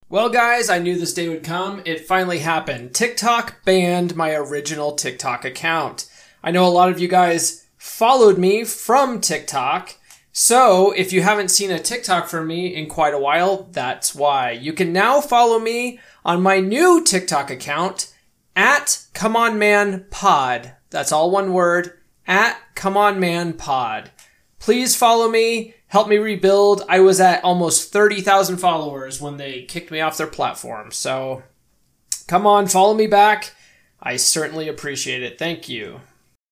Well, guys, I knew this day would come. It finally happened. TikTok banned my original TikTok account. I know a lot of you guys followed me from TikTok. So if you haven't seen a TikTok from me in quite a while, that's why. You can now follow me on my new TikTok account at ComeOnManPod. That's all one word, at ComeOnManPod. Please follow me. Help me rebuild. I was at almost 30,000 followers when they kicked me off their platform. So come on, follow me back. I certainly appreciate it. Thank you.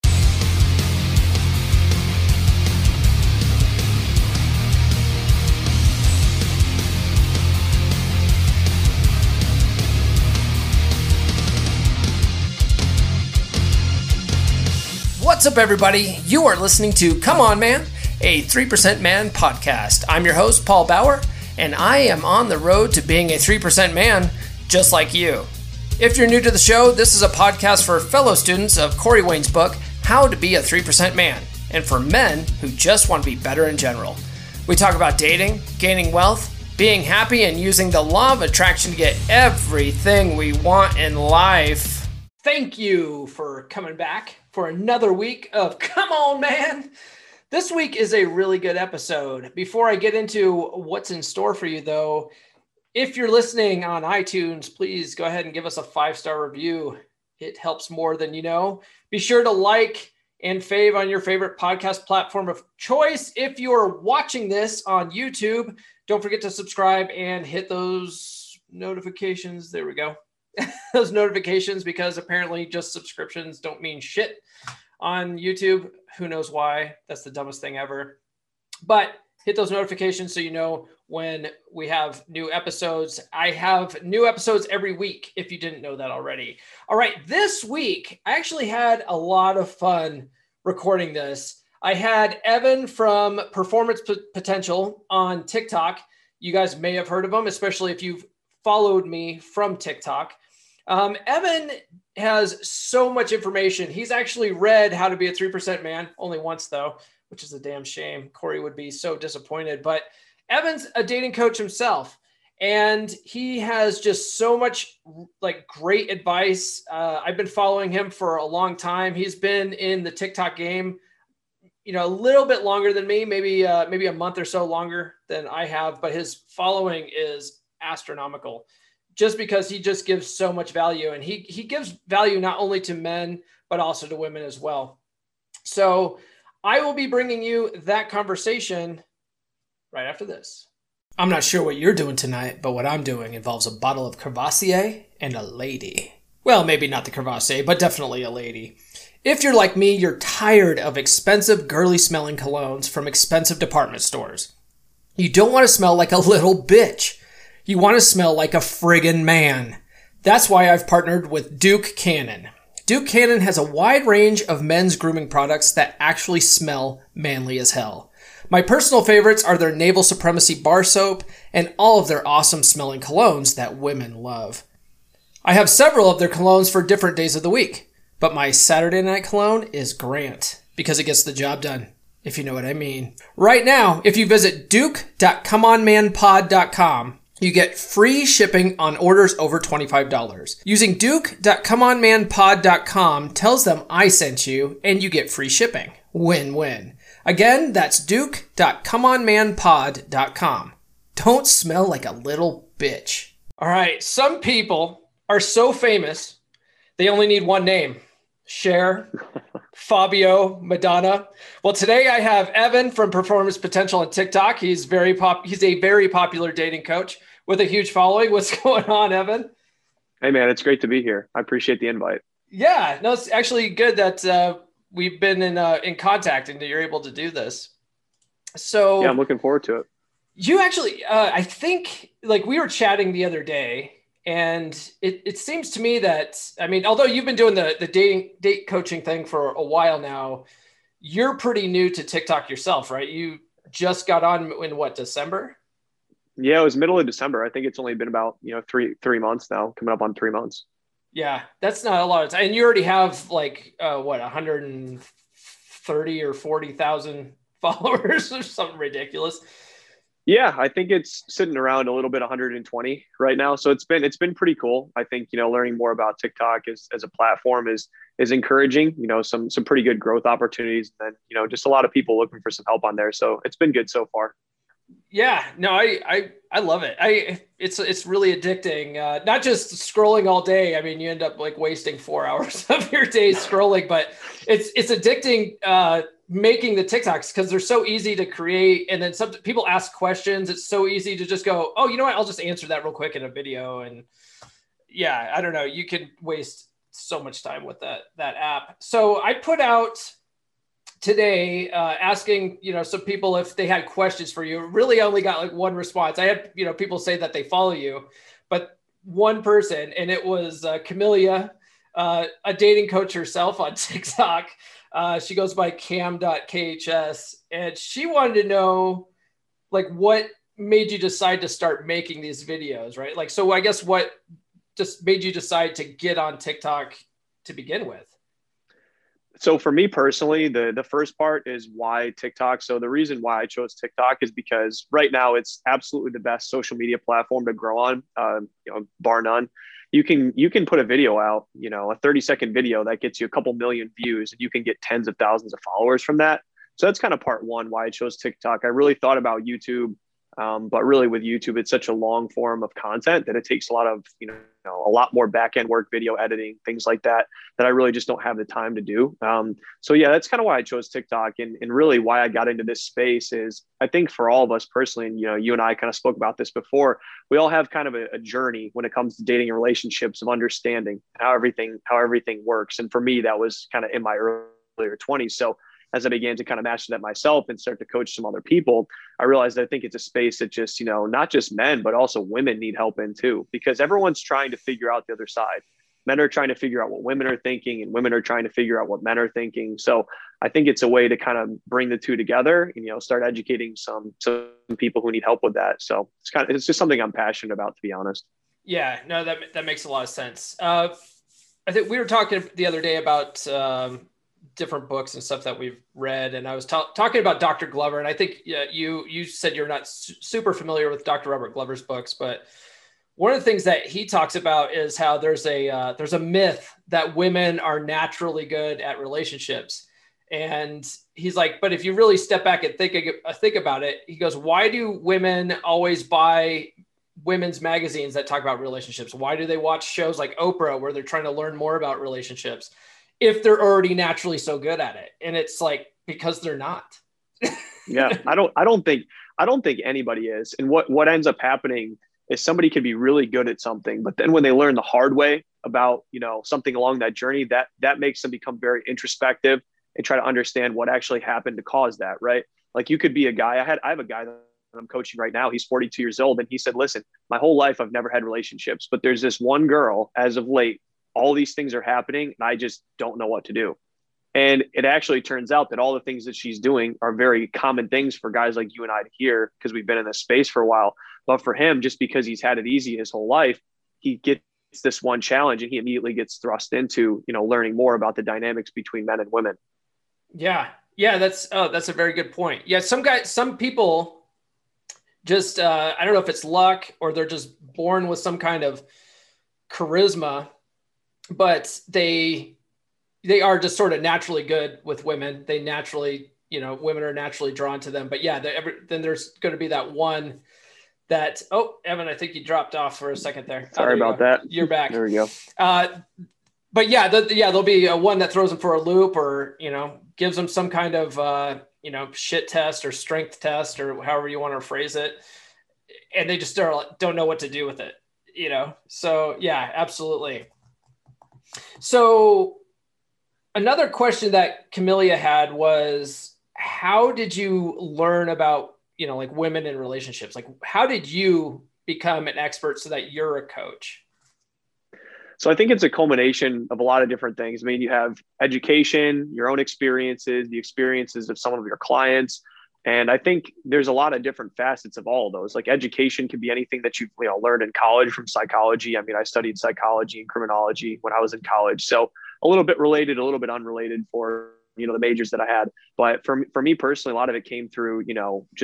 What's up, everybody? You are listening to Come On Man, a 3% Man podcast. I'm your host, Paul Bauer, and I am on the road to being a 3% man just like you. If you're new to the show, this is a podcast for fellow students of Corey Wayne's book, How to Be a 3% Man, and for men who just want to be better in general. We talk about dating, gaining wealth, being happy, and using the law of attraction to get everything we want in life. Thank you for coming back for another week of Come On Man. This week is a really good episode. Before I get into what's in store for you, though, if you're listening on iTunes, please go ahead and give us a 5-star review. It helps more than you know. Be sure to like and fave on your favorite podcast platform of choice. If you're watching this on YouTube, don't forget to subscribe and hit those notifications. There we go. Those notifications, because apparently just subscriptions don't mean shit on YouTube. Who knows why? That's the dumbest thing ever. But hit those notifications so you know when we have new episodes. I have new episodes every week, if you didn't know that already. All right, this week, I actually had a lot of fun recording this. I had Evan from Performance Potential on TikTok. You guys may have heard of him, especially if you've followed me from TikTok. Evan has so much information. He's actually read How to Be a 3% Man, only once though, which is a damn shame. Corey would be so disappointed, but Evan's a dating coach himself, and he has just so much great advice. I've been following him for a long time. He's been in the TikTok game, a little bit longer than me, maybe a month or so longer than I have, but his following is astronomical, just because he just gives so much value, and he gives value not only to men, but also to women as well. So I will be bringing you that conversation right after this. I'm not sure what you're doing tonight, but what I'm doing involves a bottle of Courvoisier and a lady. Well, maybe not the Courvoisier, but definitely a lady. If you're like me, you're tired of expensive, girly smelling colognes from expensive department stores. You don't want to smell like a little bitch. You want to smell like a friggin' man. That's why I've partnered with Duke Cannon. Duke Cannon has a wide range of men's grooming products that actually smell manly as hell. My personal favorites are their Naval Supremacy bar soap and all of their awesome smelling colognes that women love. I have several of their colognes for different days of the week, but my Saturday night cologne is Grant because it gets the job done, if you know what I mean. Right now, if you visit duke.comeonmanpod.com, you get free shipping on orders over $25. Using duke.comeonmanpod.com tells them I sent you, and you get free shipping. Win-win. Again, that's duke.comeonmanpod.com. Don't smell like a little bitch. All right, some people are so famous, they only need one name. Cher, Fabio, Madonna. Well, today I have Evan from Performance Potential on TikTok. He's a very popular dating coach with a huge following. What's going on, Evan? Hey, man, it's great to be here. I appreciate the invite. Yeah, no, it's actually good that we've been in contact and that you're able to do this. So yeah, I'm looking forward to it. You actually, I think, we were chatting the other day, and it seems to me that, although you've been doing the date coaching thing for a while now, you're pretty new to TikTok yourself, right? You just got on in what, December? Yeah, it was middle of December. I think it's only been about, three months now, coming up on 3 months. Yeah, that's not a lot of time. And you already have 130 or 40,000 followers or something ridiculous. Yeah, I think it's sitting around a little bit 120 right now. So it's been pretty cool. I think, learning more about TikTok as a platform is encouraging, some pretty good growth opportunities, and then, just a lot of people looking for some help on there. So it's been good so far. Yeah, no, I love it. It's really addicting. Not just scrolling all day. I mean, you end up like wasting 4 hours of your day scrolling, but it's addicting. Making the TikToks because they're so easy to create, and then some people ask questions. It's so easy to just go, oh, you know what? I'll just answer that real quick in a video. And yeah, I don't know. You could waste so much time with that app. So I put out today asking some people if they had questions for you. Really only got like one response. I had people say that they follow you, but one person, and it was Camellia, a dating coach herself on TikTok. She goes by cam.khs, and she wanted to know like what made you decide to start making these videos, right? Like, so I guess what just made you decide to get on TikTok to begin with? So for me personally, the first part is why TikTok. So the reason why I chose TikTok is because right now it's absolutely the best social media platform to grow on, bar none. You can put a video out, a 30-second video that gets you a couple million views, and you can get tens of thousands of followers from that. So that's kind of part one, why I chose TikTok. I really thought about YouTube, but really with YouTube, it's such a long form of content that it takes a lot of, a lot more back end work, video editing, things like that I really just don't have the time to do. So yeah, that's kind of why I chose TikTok, and really why I got into this space is I think for all of us personally, and you and I kind of spoke about this before, we all have kind of a journey when it comes to dating and relationships of understanding how everything works. And for me, that was kind of in my earlier 20s. So as I began to kind of master that myself and start to coach some other people, I realized that I think it's a space that just, not just men, but also women need help in too, because everyone's trying to figure out the other side. Men are trying to figure out what women are thinking, and women are trying to figure out what men are thinking. So I think it's a way to kind of bring the two together and, start educating some people who need help with that. So it's just something I'm passionate about, to be honest. Yeah, no, that makes a lot of sense. I think we were talking the other day about, different books and stuff that we've read. And I was talking about Dr. Glover. And I think you said you're not super familiar with Dr. Robert Glover's books, but one of the things that he talks about is how there's a myth that women are naturally good at relationships. And he's like, but if you really step back and think about it, he goes, why do women always buy women's magazines that talk about relationships? Why do they watch shows like Oprah where they're trying to learn more about relationships if they're already naturally so good at it? And it's like, because they're not. Yeah. I don't think anybody is. And what ends up happening is somebody can be really good at something, but then when they learn the hard way about, something along that journey, that makes them become very introspective and try to understand what actually happened to cause that. Right. Like you could be a guy. I have a guy that I'm coaching right now. He's 42 years old. And he said, listen, my whole life, I've never had relationships, but there's this one girl as of late, all these things are happening and I just don't know what to do. And it actually turns out that all the things that she's doing are very common things for guys like you and I to hear, because we've been in this space for a while. But for him, just because he's had it easy his whole life, he gets this one challenge and he immediately gets thrust into, learning more about the dynamics between men and women. Yeah. Yeah. That's a very good point. Yeah. Some people just, I don't know if it's luck or they're just born with some kind of charisma, but they are just sort of naturally good with women. They naturally, women are naturally drawn to them. But yeah, then there's going to be that one that, oh, Evan, I think you dropped off for a second there. Sorry about that. You're back. There we go. But yeah, there'll be one that throws them for a loop or, gives them some kind of, shit test or strength test or however you want to phrase it. And they just don't know what to do with it, So yeah, absolutely. So another question that Camellia had was, how did you learn about, like women in relationships? Like, how did you become an expert so that you're a coach? So I think it's a culmination of a lot of different things. I mean, you have education, your own experiences, the experiences of some of your clients. And I think there's a lot of different facets of all of those. Like education can be anything that you've learned in college from psychology. I mean, I studied psychology and criminology when I was in college. So a little bit related, a little bit unrelated for, the majors that I had. But for me personally, a lot of it came through, just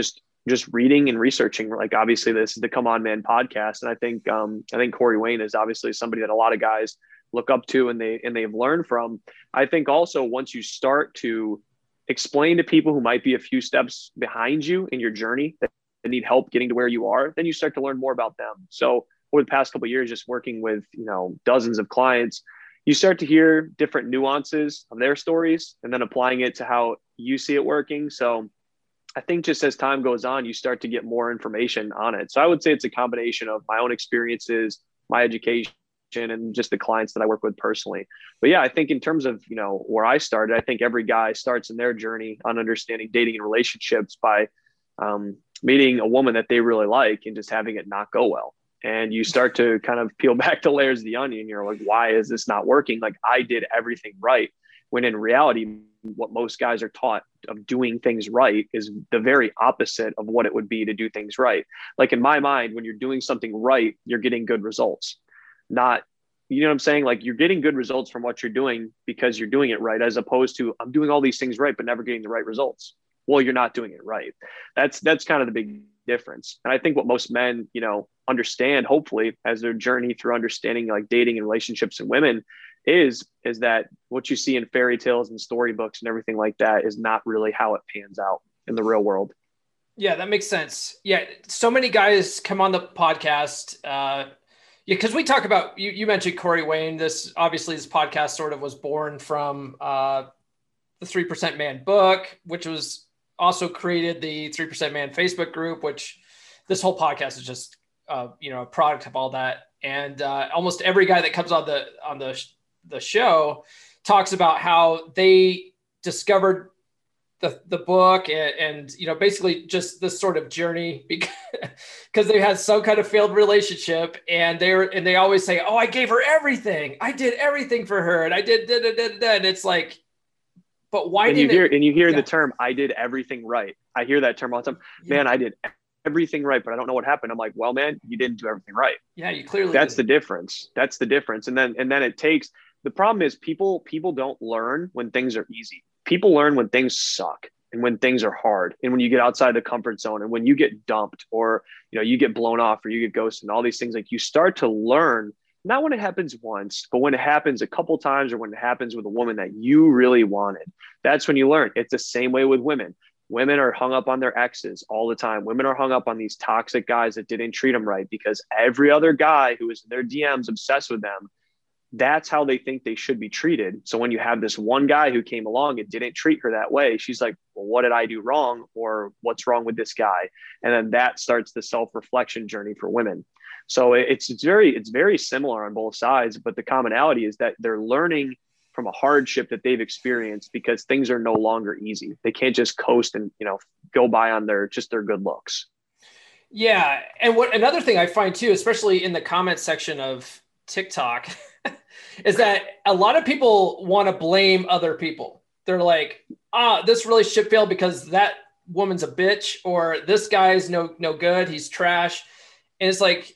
just reading and researching. Like obviously this is the Come On Man podcast. And I think Corey Wayne is obviously somebody that a lot of guys look up to and they've learned from. I think also once you start to explain to people who might be a few steps behind you in your journey that need help getting to where you are, then you start to learn more about them. So over the past couple of years, just working with, dozens of clients, you start to hear different nuances of their stories and then applying it to how you see it working. So I think just as time goes on, you start to get more information on it. So I would say it's a combination of my own experiences, my education, and just the clients that I work with personally. But yeah, I think in terms of, where I started, I think every guy starts in their journey on understanding dating and relationships by meeting a woman that they really like and just having it not go well. And you start to kind of peel back the layers of the onion. You're like, why is this not working? Like I did everything right. When in reality, what most guys are taught of doing things right is the very opposite of what it would be to do things right. Like in my mind, when you're doing something right, you're getting good results. Not, you know what I'm saying? Like you're getting good results from what you're doing because you're doing it right, as opposed to I'm doing all these things right, but never getting the right results. Well, you're not doing it right. That's kind of the big difference. And I think what most men, understand, hopefully, as their journey through understanding like dating and relationships and women is that what you see in fairy tales and storybooks and everything like that is not really how it pans out in the real world. Yeah, that makes sense. Yeah. So many guys come on the podcast. Because we talk about, you mentioned Corey Wayne. This podcast sort of was born from the 3% Man book, which was also created the 3% Man Facebook group, which this whole podcast is just, a product of all that. And almost every guy that comes on the show talks about how they discovered the book and basically just this sort of journey because they had some kind of failed relationship and they always say, oh, I gave her everything. I did everything for her. And I did. And it's like, but why didn't you hear the term, I did everything right. I hear that term all the time. Yeah. Man, I did everything right, but I don't know what happened. I'm like, well, man, you didn't do everything right. Yeah, you clearly That's the difference. And then it takes, the problem is people don't learn when things are easy. People learn when things suck and when things are hard and when you get outside the comfort zone and when you get dumped or, you get blown off or you get ghosted and all these things. Like you start to learn, not when it happens once, but when it happens a couple times or when it happens with a woman that you really wanted. That's when you learn. It's the same way with women. Women are hung up on their exes all the time. Women are hung up on these toxic guys that didn't treat them right because every other guy who is in their DMs obsessed with them, that's how they think they should be treated. So when you have this one guy who came along and didn't treat her that way, she's like, well, what did I do wrong? Or what's wrong with this guy? And then that starts the self-reflection journey for women. So it's very similar on both sides, but the commonality is that they're learning from a hardship that they've experienced because things are no longer easy. They can't just coast and, go by on their good looks. Yeah. And another thing I find too, especially in the comment section of TikTok, is that a lot of people want to blame other people. They're like, this relationship failed because that woman's a bitch, or this guy's no good. He's trash. And it's like,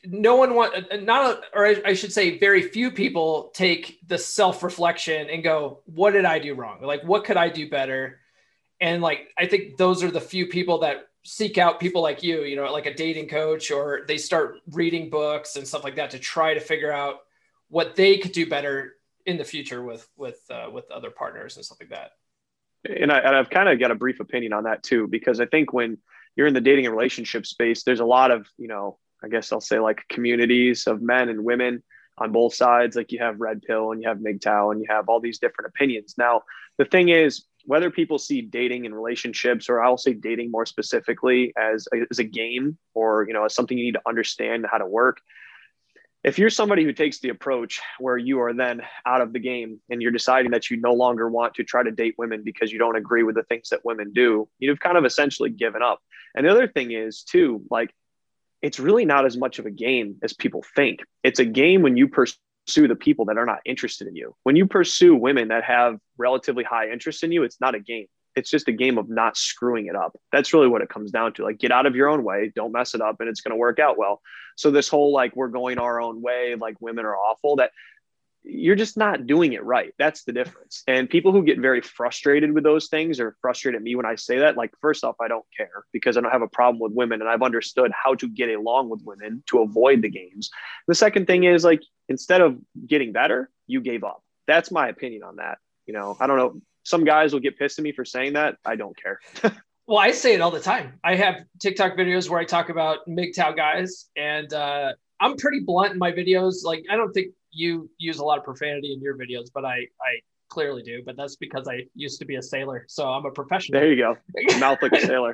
I should say very few people take the self-reflection and go, what did I do wrong? Like, what could I do better? And like, I think those are the few people that seek out people like you, like a dating coach, or they start reading books and stuff like that to try to figure out what they could do better in the future with other partners and stuff like that. And I've kind of got a brief opinion on that too, because I think when you're in the dating and relationship space, there's a lot of, I guess I'll say like communities of men and women on both sides. Like you have Red Pill and you have MGTOW and you have all these different opinions. Now, the thing is, whether people see dating and relationships, or I'll say dating more specifically as a game or, as something you need to understand how to work. If you're somebody who takes the approach where you are then out of the game and you're deciding that you no longer want to try to date women because you don't agree with the things that women do, you've kind of essentially given up. And the other thing is too, like, it's really not as much of a game as people think. It's a game when you pursue the people that are not interested in you. When you pursue women that have relatively high interest in you, it's not a game. It's just a game of not screwing it up. That's really what it comes down to. Like, get out of your own way, don't mess it up, and it's going to work out well. So this whole, like, we're going our own way, like women are awful, you're just not doing it right. That's the difference. And people who get very frustrated with those things or frustrate at me when I say that, like, first off, I don't care because I don't have a problem with women and I've understood how to get along with women to avoid the games. The second thing is, like, instead of getting better, you gave up. That's my opinion on that. You know, I don't know. Some guys will get pissed at me for saying that. I don't care. Well, I say it all the time. I have TikTok videos where I talk about MGTOW guys, and I'm pretty blunt in my videos. Like, I don't think you use a lot of profanity in your videos, but I clearly do. But that's because I used to be a sailor, so I'm a professional. There you go. Mouth like a sailor.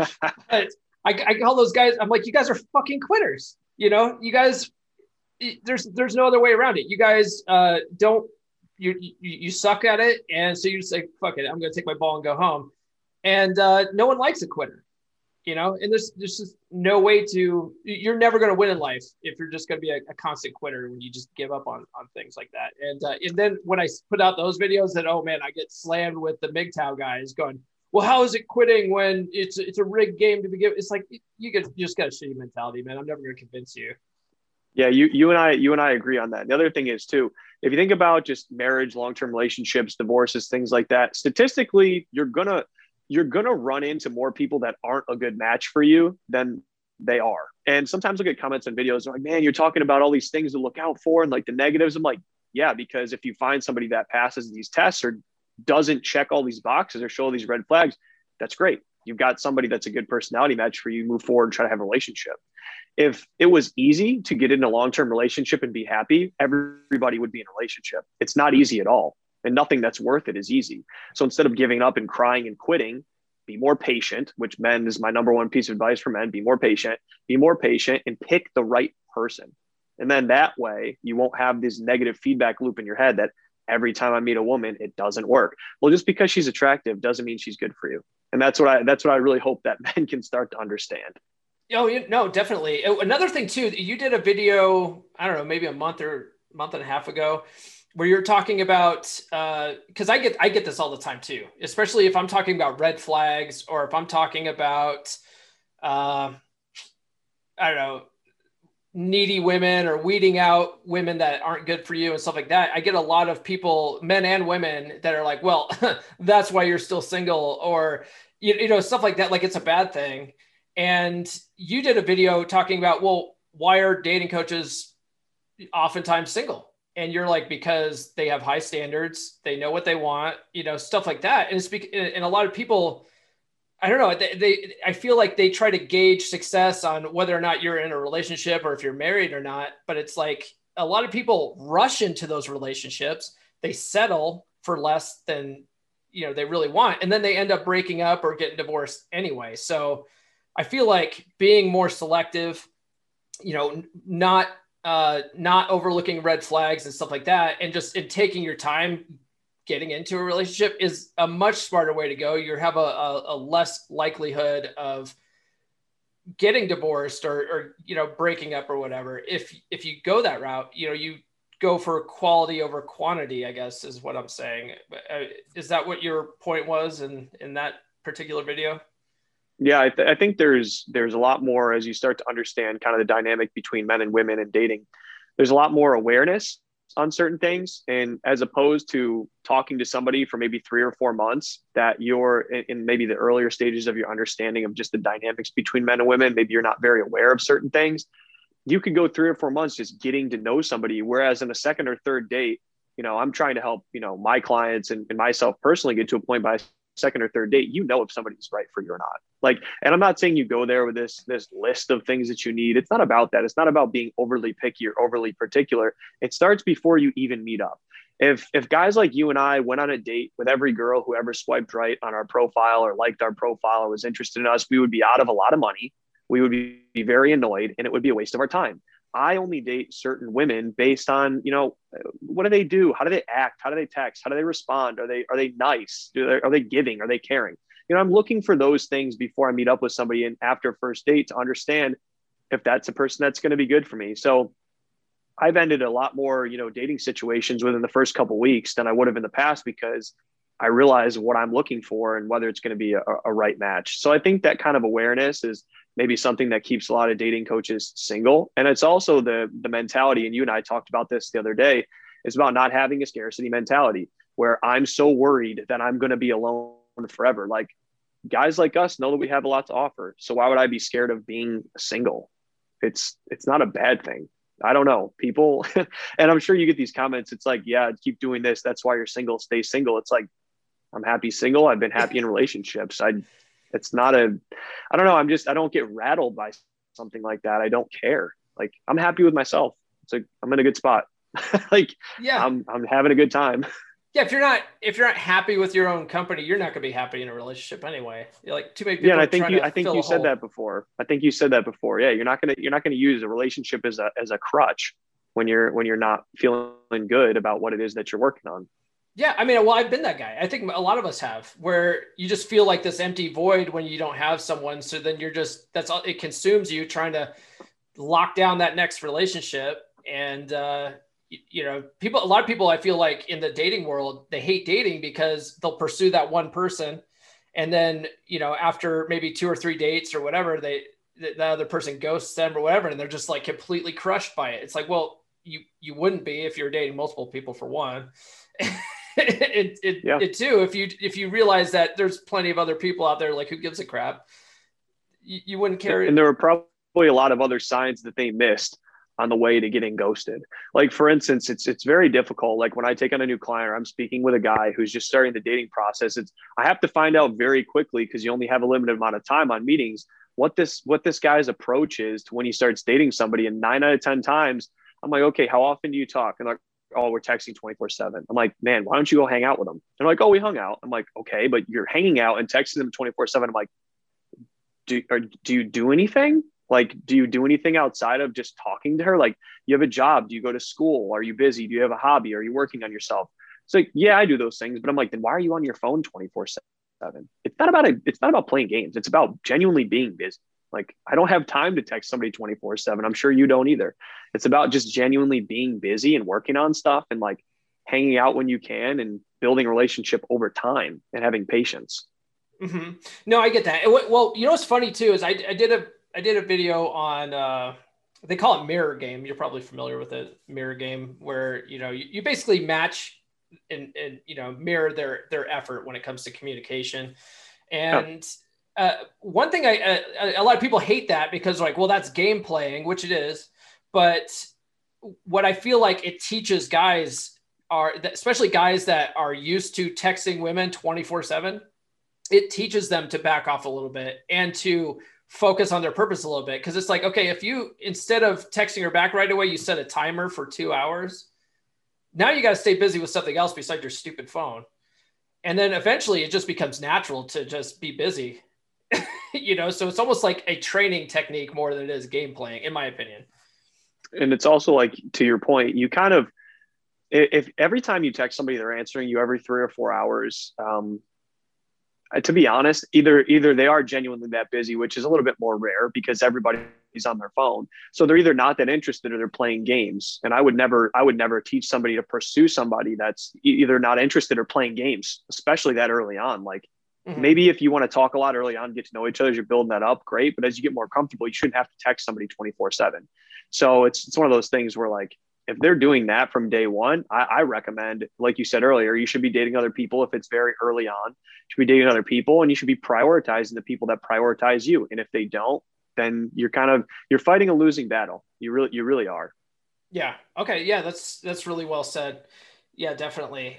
But I call those guys. I'm like, you guys are fucking quitters. You know, you guys. There's no other way around it. You guys don't. You suck at it, and so you just say, fuck it, I'm going to take my ball and go home. And no one likes a quitter. You know, and there's just no way to, you're never going to win in life if you're just going to be a constant quitter when you just give up on things like that. And then when I put out those videos that, oh man, I get slammed with the MGTOW guys going, well, how is it quitting when it's a rigged game to begin? It's like, you just got a shitty mentality, man. I'm never going to convince you. Yeah. You and I agree on that. The other thing is too, if you think about just marriage, long-term relationships, divorces, things like that, statistically, you're going to run into more people that aren't a good match for you than they are. And sometimes I'll get comments on videos like, man, you're talking about all these things to look out for and like the negatives. I'm like, yeah, because if you find somebody that passes these tests or doesn't check all these boxes or show all these red flags, that's great. You've got somebody that's a good personality match for you, move forward and try to have a relationship. If it was easy to get in a long-term relationship and be happy, everybody would be in a relationship. It's not easy at all. And nothing that's worth it is easy. So instead of giving up and crying and quitting, be more patient, which men is my number one piece of advice for men. Be more patient and pick the right person. And then that way you won't have this negative feedback loop in your head that every time I meet a woman, it doesn't work. Well, just because she's attractive doesn't mean she's good for you. And that's what I really hope that men can start to understand. Oh, no, definitely. Another thing too, you did a video, I don't know, maybe a month and a half ago, where you're talking about, because I get this all the time too, especially if I'm talking about red flags or if I'm talking about, I don't know, needy women or weeding out women that aren't good for you and stuff like that. I get a lot of people, men and women, that are like, well, that's why you're still single, or, you know, stuff like that. Like it's a bad thing. And you did a video talking about, well, why are dating coaches oftentimes single? And you're like, because they have high standards, they know what they want, you know, stuff like that. And a lot of people, I don't know, I feel like they try to gauge success on whether or not you're in a relationship or if you're married or not. But it's like a lot of people rush into those relationships. They settle for less than, you know, they really want. And then they end up breaking up or getting divorced anyway. So I feel like being more selective, you know, not overlooking red flags and stuff like that, and just taking your time getting into a relationship is a much smarter way to go. You have a less likelihood of getting divorced or, you know, breaking up or whatever. If you go that route, you know, you go for quality over quantity, I guess is what I'm saying. Is that what your point was in that particular video? Yeah, I think there's a lot more as you start to understand kind of the dynamic between men and women and dating. There's a lot more awareness on certain things. And as opposed to talking to somebody for maybe 3 or 4 months that you're in maybe the earlier stages of your understanding of just the dynamics between men and women, maybe you're not very aware of certain things. You could go 3 or 4 months just getting to know somebody. Whereas in a second or third date, you know, I'm trying to help, you know, my clients and myself personally get to a point by second or third date, you know, if somebody's right for you or not. Like, and I'm not saying you go there with this list of things that you need. It's not about that. It's not about being overly picky or overly particular. It starts before you even meet up. If guys like you and I went on a date with every girl who ever swiped right on our profile or liked our profile or was interested in us, we would be out of a lot of money. We would be very annoyed and it would be a waste of our time. I only date certain women based on, you know, what do they do? How do they act? How do they text? How do they respond? Are they nice? Are they giving? Are they caring? You know, I'm looking for those things before I meet up with somebody and after first date to understand if that's a person that's going to be good for me. So I've ended a lot more, you know, dating situations within the first couple of weeks than I would have in the past because I realize what I'm looking for and whether it's going to be a right match. So I think that kind of awareness is maybe something that keeps a lot of dating coaches single. And it's also the mentality. And you and I talked about this the other day. It's about not having a scarcity mentality where I'm so worried that I'm going to be alone forever. Like, guys like us know that we have a lot to offer. So why would I be scared of being single? It's not a bad thing. I don't know, people, and I'm sure you get these comments. It's like, yeah, keep doing this. That's why you're single. Stay single. It's like, I'm happy single. I've been happy in relationships. It's not a, I don't know. I don't get rattled by something like that. I don't care. Like, I'm happy with myself. It's like, I'm in a good spot. Like, yeah, I'm having a good time. Yeah, if you're not happy with your own company, you're not going to be happy in a relationship anyway. You're like, too many people. Yeah, and I think you said that before. Yeah, you're not gonna use a relationship as a crutch when you're not feeling good about what it is that you're working on. Yeah, I mean, well, I've been that guy. I think a lot of us have, where you just feel like this empty void when you don't have someone. So then that's all, it consumes you trying to lock down that next relationship. And a lot of people, I feel like in the dating world, they hate dating because they'll pursue that one person. And then, after maybe 2 or 3 dates or whatever, the other person ghosts them or whatever. And they're just like completely crushed by it. It's like, well, you wouldn't be if you're dating multiple people, for one. Too, if you realize that there's plenty of other people out there, like, who gives a crap, you wouldn't care. And there were probably a lot of other signs that they missed on the way to getting ghosted. Like, for instance, it's very difficult. Like, when I take on a new client or I'm speaking with a guy who's just starting the dating process, I have to find out very quickly, because you only have a limited amount of time on meetings, what this guy's approach is to when he starts dating somebody. And 9 out of 10 times, I'm like, okay, how often do you talk? And like, oh, we're texting 24/7. I'm like, man, why don't you go hang out with them? They're like, oh, we hung out. I'm like, okay, but you're hanging out and texting them 24/7. I'm like, do you do anything? Like, do you do anything outside of just talking to her? Like, you have a job? Do you go to school? Are you busy? Do you have a hobby? Are you working on yourself? It's like, yeah, I do those things, but I'm like, then why are you on your phone 24/7? It's not about playing games. It's about genuinely being busy. Like, I don't have time to text somebody 24/7. I'm sure you don't either. It's about just genuinely being busy and working on stuff and like hanging out when you can and building a relationship over time and having patience. Mm-hmm. No, I get that. Well, what's funny too is I did a video on they call it Mirror Game. You're probably familiar with it, Mirror Game, where you basically match and mirror their effort when it comes to communication. And one thing a lot of people hate that because like, well, that's game playing, which it is. But what I feel like it teaches guys especially guys that are used to texting women 24/7, it teaches them to back off a little bit and to focus on their purpose a little bit. Cause it's like, okay, if you, instead of texting her back right away, you set a timer for 2 hours. Now you got to stay busy with something else besides your stupid phone. And then eventually it just becomes natural to just be busy, so it's almost like a training technique more than it is game playing, in my opinion. And it's also like, to your point, you kind of, if every time you text somebody, they're answering you every 3 or 4 hours, to be honest, either they are genuinely that busy, which is a little bit more rare because everybody's on their phone. So they're either not that interested or they're playing games. And I would never teach somebody to pursue somebody that's either not interested or playing games, especially that early on. Like, maybe if you want to talk a lot early on, get to know each other, you're building that up, great. But as you get more comfortable, you shouldn't have to text somebody 24/7. So it's one of those things where, like, if they're doing that from day one, I recommend, like you said earlier, you should be dating other people. If it's very early on, you should be dating other people, and you should be prioritizing the people that prioritize you. And if they don't, then you're fighting a losing battle. You really are. Yeah. Okay. Yeah. That's really well said. Yeah, definitely.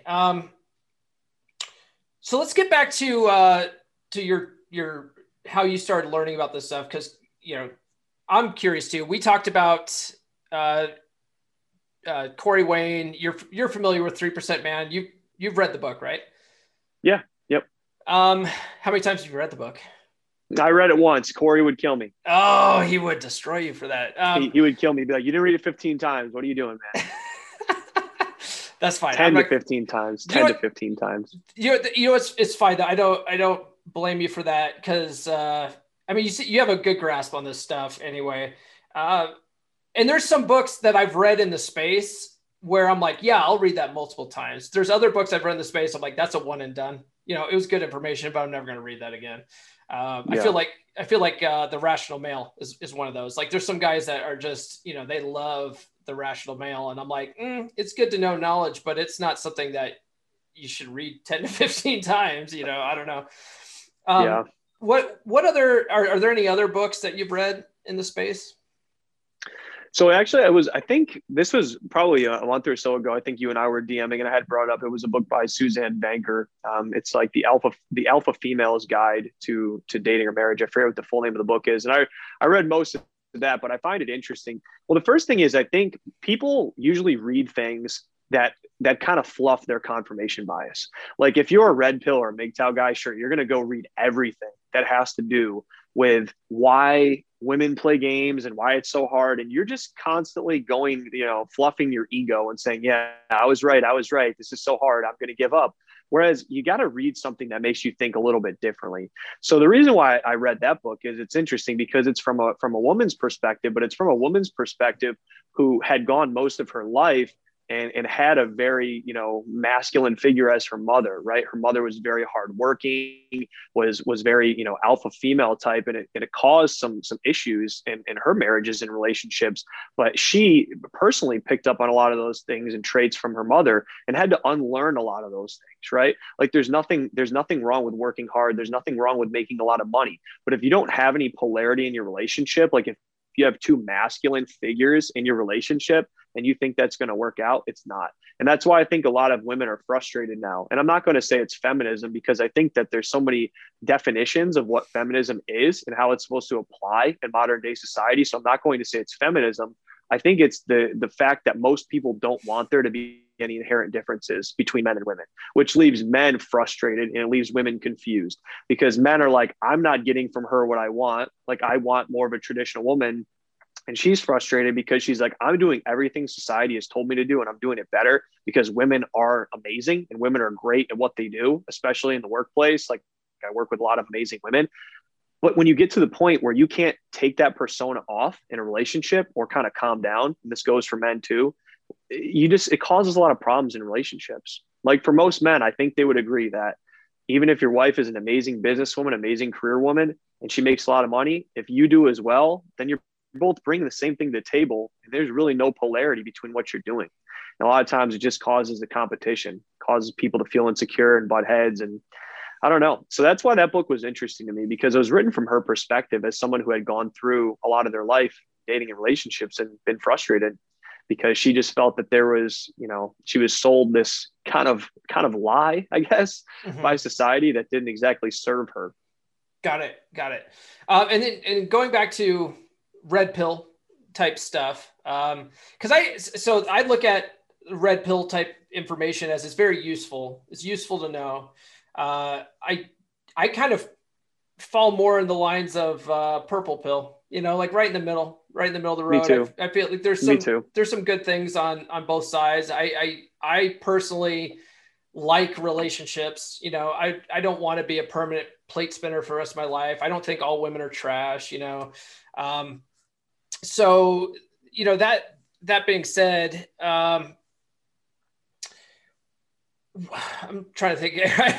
So let's get back to your how you started learning about this stuff, because I'm curious too. We talked about Corey Wayne. You're familiar with 3% Man. You've read the book, right? Yeah. Yep. How many times have you read the book? I read it once. Corey would kill me. Oh, he would destroy you for that. He would kill me. He'd be like, you didn't read it 15 times. What are you doing, man? That's fine. 10 to 15 times. 10 to 15 times. It's fine. I don't blame you for that, because you have a good grasp on this stuff anyway. And there's some books that I've read in the space where I'm like, yeah, I'll read that multiple times. There's other books I've read in the space. I'm like, that's a one and done. It was good information, but I'm never going to read that again. I feel like The Rational Male is one of those. Like, there's some guys that are just, they love The Rational Male. And I'm like, it's good to know knowledge, but it's not something that you should read 10 to 15 times. I don't know. Yeah. What other, are there any other books that you've read in the space? So actually, I think this was probably a month or so ago. I think you and I were DMing, and I had brought up, it was a book by Suzanne Banker. It's like the alpha female's guide to dating or marriage. I forget what the full name of the book is. And I read most of that, but I find it interesting. Well, the first thing is, I think people usually read things that kind of fluff their confirmation bias. Like if you're a red pill or a MGTOW guy, sure, you're going to go read everything that has to do with why women play games and why it's so hard. And you're just constantly going, fluffing your ego and saying, yeah, I was right. This is so hard. I'm going to give up. Whereas you got to read something that makes you think a little bit differently. So the reason why I read that book is it's interesting because it's from a woman's perspective, but it's from a woman's perspective who had gone most of her life and had a very, masculine figure as her mother, right? Her mother was very hardworking, was very, alpha female type, and it caused some issues in her marriages and relationships. But she personally picked up on a lot of those things and traits from her mother and had to unlearn a lot of those things, right? Like there's nothing wrong with working hard. There's nothing wrong with making a lot of money. But if you don't have any polarity in your relationship, like if you have two masculine figures in your relationship and you think that's going to work out, it's not. And that's why I think a lot of women are frustrated now. And I'm not going to say it's feminism because I think that there's so many definitions of what feminism is and how it's supposed to apply in modern day society. So I'm not going to say it's feminism. I think it's the fact that most people don't want there to be any inherent differences between men and women, which leaves men frustrated and it leaves women confused because men are like, I'm not getting from her what I want. Like I want more of a traditional woman. And she's frustrated because she's like, I'm doing everything society has told me to do, and I'm doing it better because women are amazing and women are great at what they do, especially in the workplace. Like I work with a lot of amazing women. But when you get to the point where you can't take that persona off in a relationship or kind of calm down, and this goes for men too, it causes a lot of problems in relationships. Like for most men, I think they would agree that even if your wife is an amazing businesswoman, amazing career woman, and she makes a lot of money, if you do as well, then you're both bringing the same thing to the table. And there's really no polarity between what you're doing. And a lot of times it just causes a competition, causes people to feel insecure and butt heads. And I don't know. So that's why that book was interesting to me because it was written from her perspective as someone who had gone through a lot of their life dating and relationships and been frustrated because she just felt that there was, she was sold this kind of lie, I guess, by society that didn't exactly serve her. Got it. And going back to red pill type stuff. So I look at red pill type information as it's very useful. It's useful to know. I kind of fall more in the lines of purple pill, like right in the middle of the road. Me too. I feel like there's some good things on both sides. I personally like relationships. I don't want to be a permanent plate spinner for the rest of my life. I don't think all women are trash, So, that being said, I'm trying to think.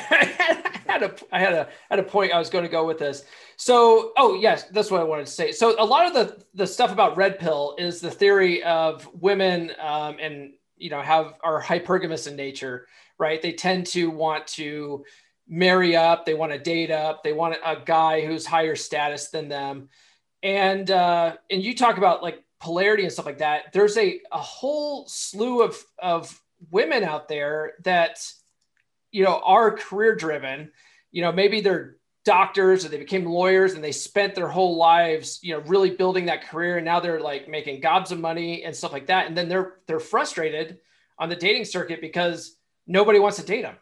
I had a point I was going to go with this. So, yes, that's what I wanted to say. So a lot of the stuff about red pill is the theory of women are hypergamous in nature, right? They tend to want to marry up. They want to date up. They want a guy who's higher status than them. And you talk about like polarity and stuff like that. There's a whole slew of women out there that, are career driven, maybe they're doctors or they became lawyers and they spent their whole lives, really building that career. And now they're like making gobs of money and stuff like that. And then they're frustrated on the dating circuit because nobody wants to date them.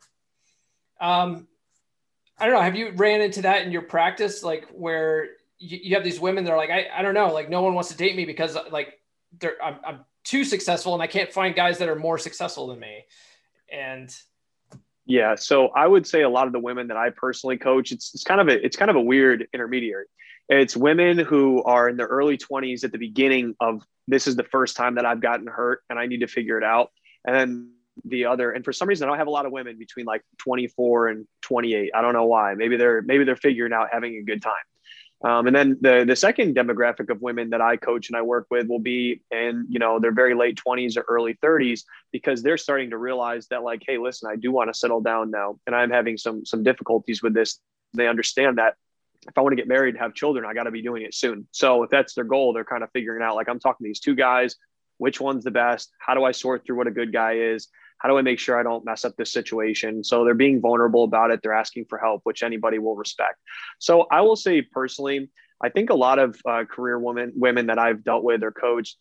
I don't know. Have you ran into that in your practice? Like where you have these women that are like, I don't know, like no one wants to date me because like I'm too successful and I can't find guys that are more successful than me. And yeah, so I would say a lot of the women that I personally coach, it's kind of a weird intermediary. It's women who are in their early 20s at the beginning of this is the first time that I've gotten hurt and I need to figure it out. And then and for some reason, I don't have a lot of women between like 24 and 28. I don't know why. Maybe they're figuring out having a good time. And then the second demographic of women that I coach and I work with will be in, their very late 20s or early 30s, because they're starting to realize that, like, hey, listen, I do want to settle down now, and I'm having some difficulties with this. They understand that if I want to get married and have children, I got to be doing it soon. So if that's their goal, they're kind of figuring out, like, I'm talking to these two guys, which one's the best? How do I sort through what a good guy is? How do I make sure I don't mess up this situation? So they're being vulnerable about it. They're asking for help, which anybody will respect. So I will say personally, I think a lot of career women that I've dealt with or coached,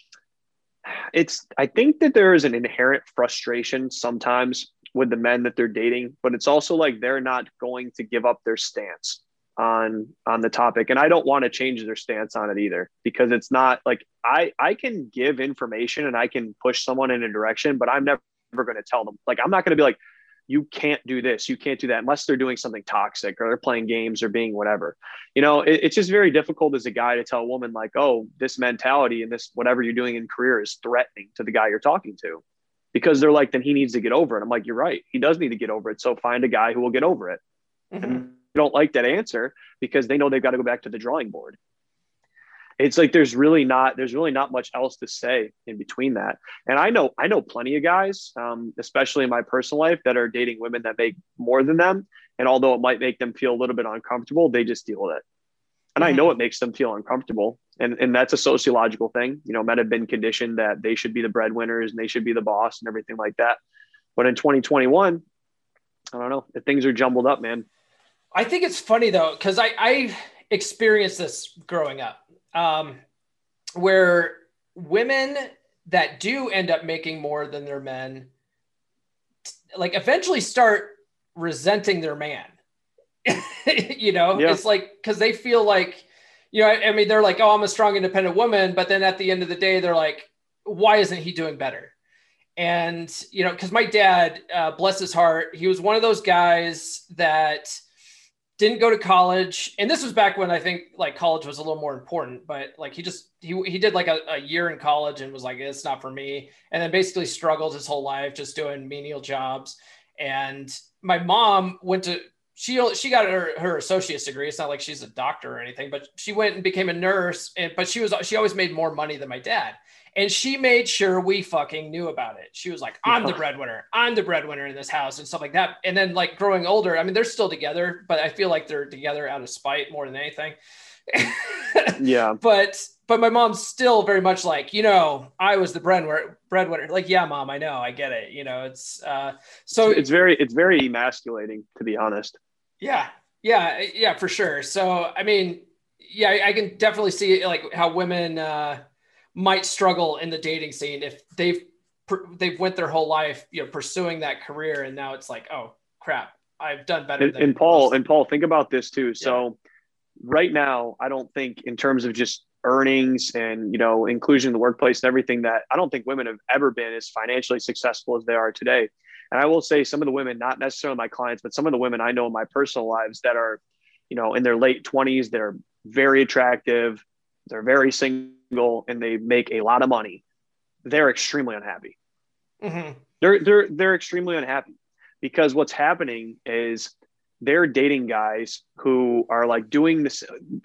I think that there is an inherent frustration sometimes with the men that they're dating, but it's also like they're not going to give up their stance on the topic. And I don't want to change their stance on it either, because it's not like I can give information and I can push someone in a direction, but I'm never going to tell them. Like, I'm not going to be like, you can't do this, you can't do that, unless they're doing something toxic or they're playing games or being whatever. It's just very difficult as a guy to tell a woman, like, oh, this mentality and this whatever you're doing in career is threatening to the guy you're talking to, because they're like, then he needs to get over it. I'm like, you're right, he does need to get over it. So find a guy who will get over it. Mm-hmm. And they don't like that answer because they know they've got to go back to the drawing board. It's like there's really not much else to say in between that. And I know plenty of guys, especially in my personal life, that are dating women that make more than them. And although it might make them feel a little bit uncomfortable, they just deal with it. And I know it makes them feel uncomfortable. And that's a sociological thing. Men have been conditioned that they should be the breadwinners and they should be the boss and everything like that. But in 2021, I don't know, things are jumbled up, man. I think it's funny though, because I experienced this growing up. Where women that do end up making more than their men, like, eventually start resenting their man. Yeah. It's like, because they feel like, they're like, oh, I'm a strong, independent woman. But then at the end of the day, they're like, why isn't he doing better? And, because my dad, bless his heart, he was one of those guys that didn't go to college. And this was back when I think like college was a little more important, but like he did like a year in college and was like, it's not for me. And then basically struggled his whole life just doing menial jobs. And my mom she got her associate's degree. It's not like she's a doctor or anything, but she went and became a nurse. But she always made more money than my dad. And she made sure we fucking knew about it. She was like, I'm the breadwinner in this house and stuff like that. And then like growing older, they're still together, but I feel like they're together out of spite more than anything. Yeah. But my mom's still very much like, I was the breadwinner. Like, yeah, Mom, I know, I get it. It's so it's very emasculating, to be honest. Yeah, for sure. So, I can definitely see like how women, might struggle in the dating scene if they've went their whole life, pursuing that career. And now it's like, oh crap, I've done better. And Paul, think about this too. So right now, I don't think in terms of just earnings and, inclusion in the workplace and everything, that I don't think women have ever been as financially successful as they are today. And I will say some of the women, not necessarily my clients, but some of the women I know in my personal lives that are, in their late 20s, they're very attractive, they're very single, and they make a lot of money. They're extremely unhappy. Mm-hmm. They're extremely unhappy because what's happening is they're dating guys who are like doing this.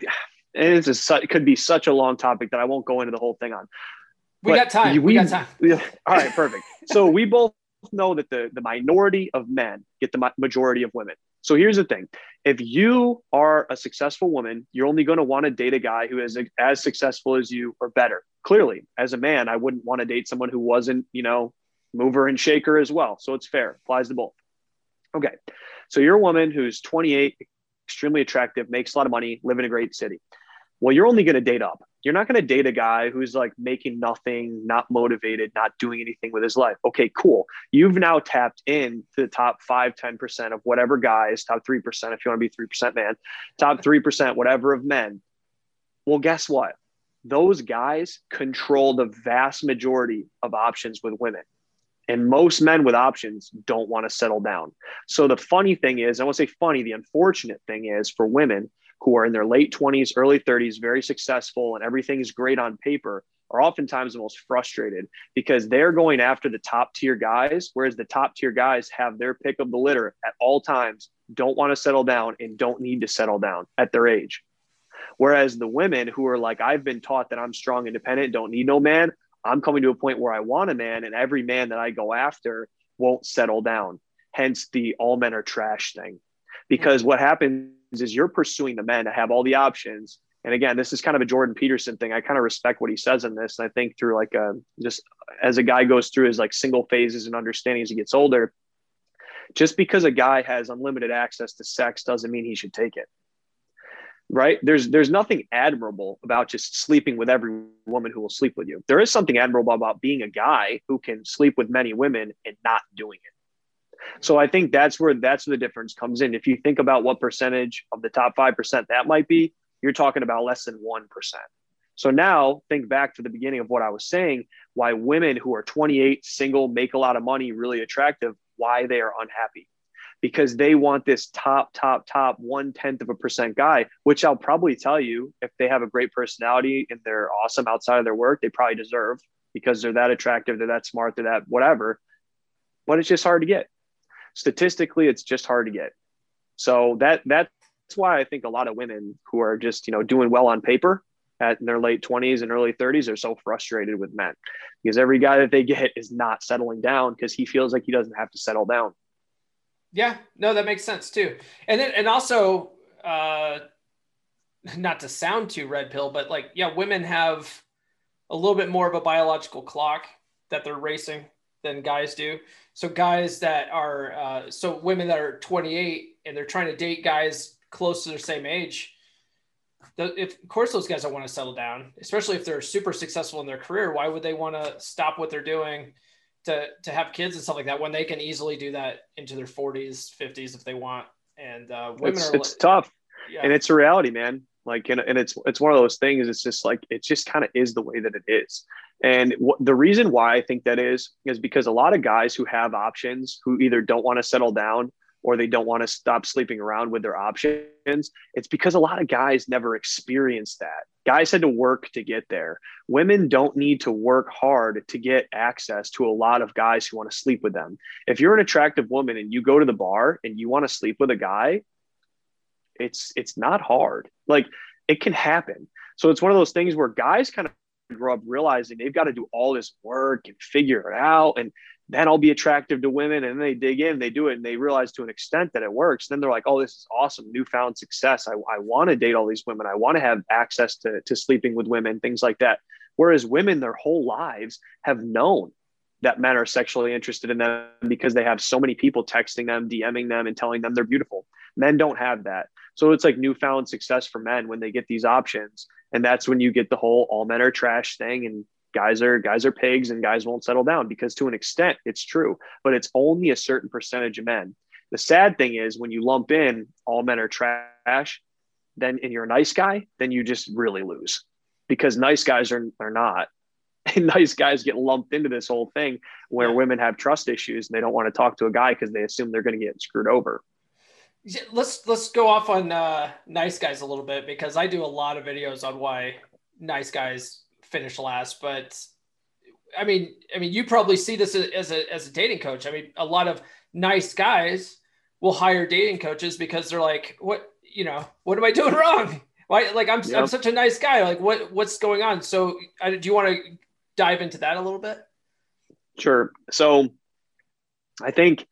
And it could be such a long topic that I won't go into the whole thing on. We got time. All right, perfect. So we both know that the minority of men get the majority of women. So here's the thing. If you are a successful woman, you're only going to want to date a guy who is as successful as you or better. Clearly, as a man, I wouldn't want to date someone who wasn't, mover and shaker as well. So it's fair. Applies to both. Okay. So you're a woman who's 28, extremely attractive, makes a lot of money, live in a great city. Well, you're only going to date up. You're not going to date a guy who's like making nothing, not motivated, not doing anything with his life. Okay, cool. You've now tapped into the top 5, 10% of whatever guys, top 3%, if you want to be 3% man, top 3%, whatever of men. Well, guess what? Those guys control the vast majority of options with women. And most men with options don't want to settle down. So the funny thing is, I won't say funny, the unfortunate thing is for women who are in their late 20s, early 30s, very successful, and everything is great on paper, are oftentimes the most frustrated because they're going after the top tier guys, whereas the top tier guys have their pick of the litter at all times, don't want to settle down and don't need to settle down at their age. Whereas the women who are like, I've been taught that I'm strong, independent, don't need no man. I'm coming to a point where I want a man, and every man that I go after won't settle down. Hence the all men are trash thing. Because what happens is you're pursuing the men to have all the options. And again, this is kind of a Jordan Peterson thing. I kind of respect what he says in this. And I think through like just as a guy goes through his like single phases and understanding as he gets older, just because a guy has unlimited access to sex doesn't mean he should take it. Right? There's nothing admirable about just sleeping with every woman who will sleep with you. There is something admirable about being a guy who can sleep with many women and not doing it. So I think that's where the difference comes in. If you think about what percentage of the top 5% that might be, you're talking about less than 1%. So now think back to the beginning of what I was saying, why women who are 28, single, make a lot of money, really attractive, why they are unhappy. Because they want this top 0.1% guy, which I'll probably tell you, if they have a great personality and they're awesome outside of their work, they probably deserve, because they're that attractive, they're that smart, they're that whatever. But it's just hard to get. Statistically, it's just hard to get. So that's why I think a lot of women who are just, doing well on paper in their late 20s and early 30s are so frustrated with men, because every guy that they get is not settling down because he feels like he doesn't have to settle down. Yeah, no, that makes sense too. And also, not to sound too red pill, but women have a little bit more of a biological clock that they're racing than guys do. So guys that are, women that are 28 and they're trying to date guys close to their same age, of course those guys don't want to settle down, especially if they're super successful in their career. Why would they want to stop what they're doing to have kids and stuff like that when they can easily do that into their 40s, 50s if they want? And women it's tough. Yeah. And it's a reality, man. Like, and it's one of those things. It's just like, it just kind of is the way that it is. And the reason why I think that is because a lot of guys who have options, who either don't want to settle down or they don't want to stop sleeping around with their options, it's because a lot of guys never experienced that. Guys had to work to get there. Women don't need to work hard to get access to a lot of guys who want to sleep with them. If you're an attractive woman and you go to the bar and you want to sleep with a guy, it's not hard. Like, it can happen. So it's one of those things where guys kind of grow up realizing they've got to do all this work and figure it out, and then I'll be attractive to women. And then they dig in, they do it, and they realize to an extent that it works. Then they're like, oh, this is awesome, newfound success. I want to date all these women. I want to have access to sleeping with women, things like that. Whereas women, their whole lives have known that men are sexually interested in them because they have so many people texting them, DMing them, and telling them they're beautiful. Men don't have that. So it's like newfound success for men when they get these options. And that's when you get the whole all men are trash thing, and guys are pigs and guys won't settle down, because to an extent it's true, but it's only a certain percentage of men. The sad thing is when you lump in all men are trash, then and you're a nice guy, then you just really lose, because nice guys are not. And nice guys get lumped into this whole thing where women have trust issues and they don't want to talk to a guy because they assume they're going to get screwed over. Let's go off on nice guys a little bit, because I do a lot of videos on why nice guys finish last. But I mean, you probably see this as a dating coach. I mean, a lot of nice guys will hire dating coaches because they're like, what am I doing wrong? Why? Like, I'm such a nice guy. Like, what's going on? So do you want to dive into that a little bit? Sure. So I think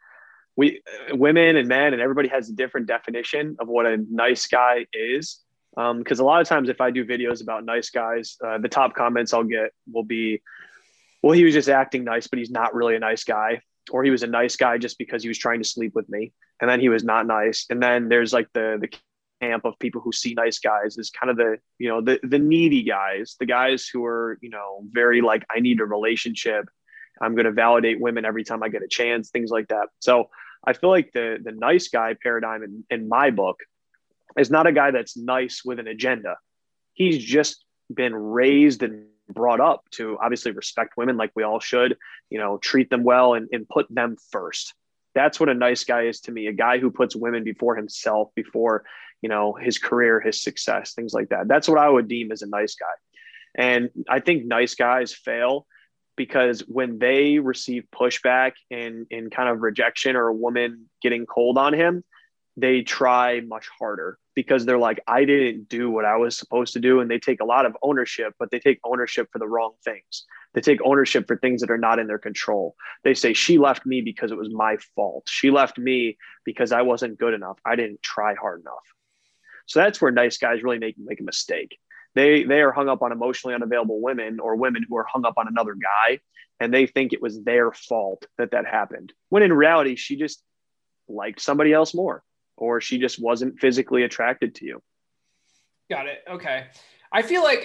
women and men and everybody has a different definition of what a nice guy is. Because a lot of times if I do videos about nice guys, the top comments I'll get will be, well, he was just acting nice, but he's not really a nice guy. Or he was a nice guy just because he was trying to sleep with me, and then he was not nice. And then there's like the camp of people who see nice guys as kind of the needy guys, the guys who are, very like, I need a relationship. I'm going to validate women every time I get a chance, things like that. So I feel like the nice guy paradigm in my book is not a guy that's nice with an agenda. He's just been raised and brought up to obviously respect women like we all should, treat them well and put them first. That's what a nice guy is to me, a guy who puts women before himself, before, his career, his success, things like that. That's what I would deem as a nice guy. And I think nice guys fail because when they receive pushback and kind of rejection, or a woman getting cold on him, they try much harder because they're like, I didn't do what I was supposed to do. And they take a lot of ownership, but they take ownership for the wrong things. They take ownership for things that are not in their control. They say, she left me because it was my fault. She left me because I wasn't good enough. I didn't try hard enough. So that's where nice guys really make a mistake. They are hung up on emotionally unavailable women, or women who are hung up on another guy, and they think it was their fault that happened. When in reality, she just liked somebody else more, or she just wasn't physically attracted to you. Got it. Okay. I feel like,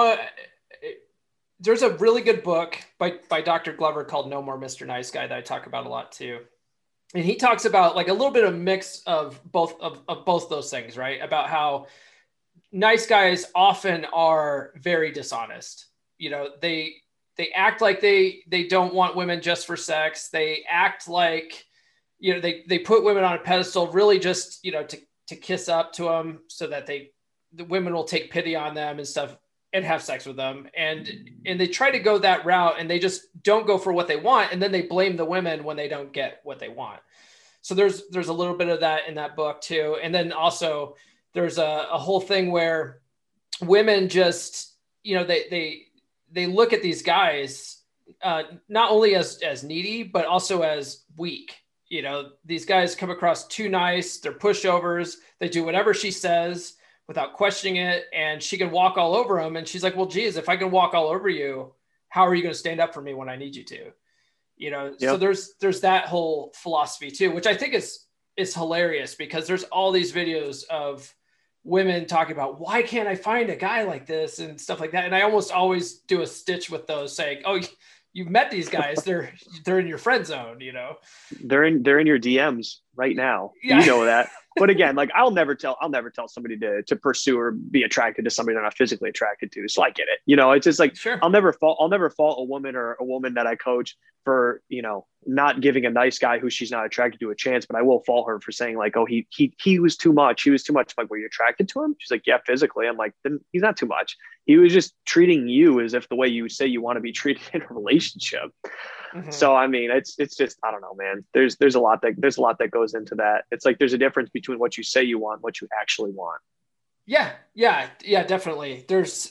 there's a really good book by Dr. Glover called No More Mr. Nice Guy that I talk about a lot too. And he talks about like a little bit of mix of both those things, right? About how nice guys often are very dishonest. You know, they act like they don't want women just for sex. They act like, you know, they put women on a pedestal really just, you know, to kiss up to them so that the women will take pity on them and stuff and have sex with them. And they try to go that route, and they just don't go for what they want. And then they blame the women when they don't get what they want. So there's a little bit of that in that book too. And then also there's a whole thing where women just, you know, they look at these guys, not only as needy, but also as weak. You know, these guys come across too nice. They're pushovers. They do whatever she says without questioning it. And she can walk all over them. And she's like, well, geez, if I can walk all over you, how are you going to stand up for me when I need you to? You know, yep. So there's that whole philosophy too, which I think is hilarious, because there's all these videos of women talking about, why can't I find a guy like this and stuff like that. And I almost always do a stitch with those saying, oh, you've met these guys. They're in your friend zone, you know, they're in your DMs right now. Yeah. You know that. But again, like I'll never tell somebody to pursue or be attracted to somebody they're not physically attracted to. So I get it. You know, it's just like, sure. I'll never fault a woman or a woman that I coach for, you know, not giving a nice guy who she's not attracted to a chance, but I will fault her for saying like, oh, he was too much. He was too much. I'm like, were you attracted to him? She's like, yeah, physically. I'm like, then he's not too much. He was just treating you as if the way you say you want to be treated in a relationship. Mm-hmm. So, I mean, it's just, I don't know, man, there's a lot that goes into that. It's like, there's a difference between what you say you want, what you actually want. Yeah, definitely. There's,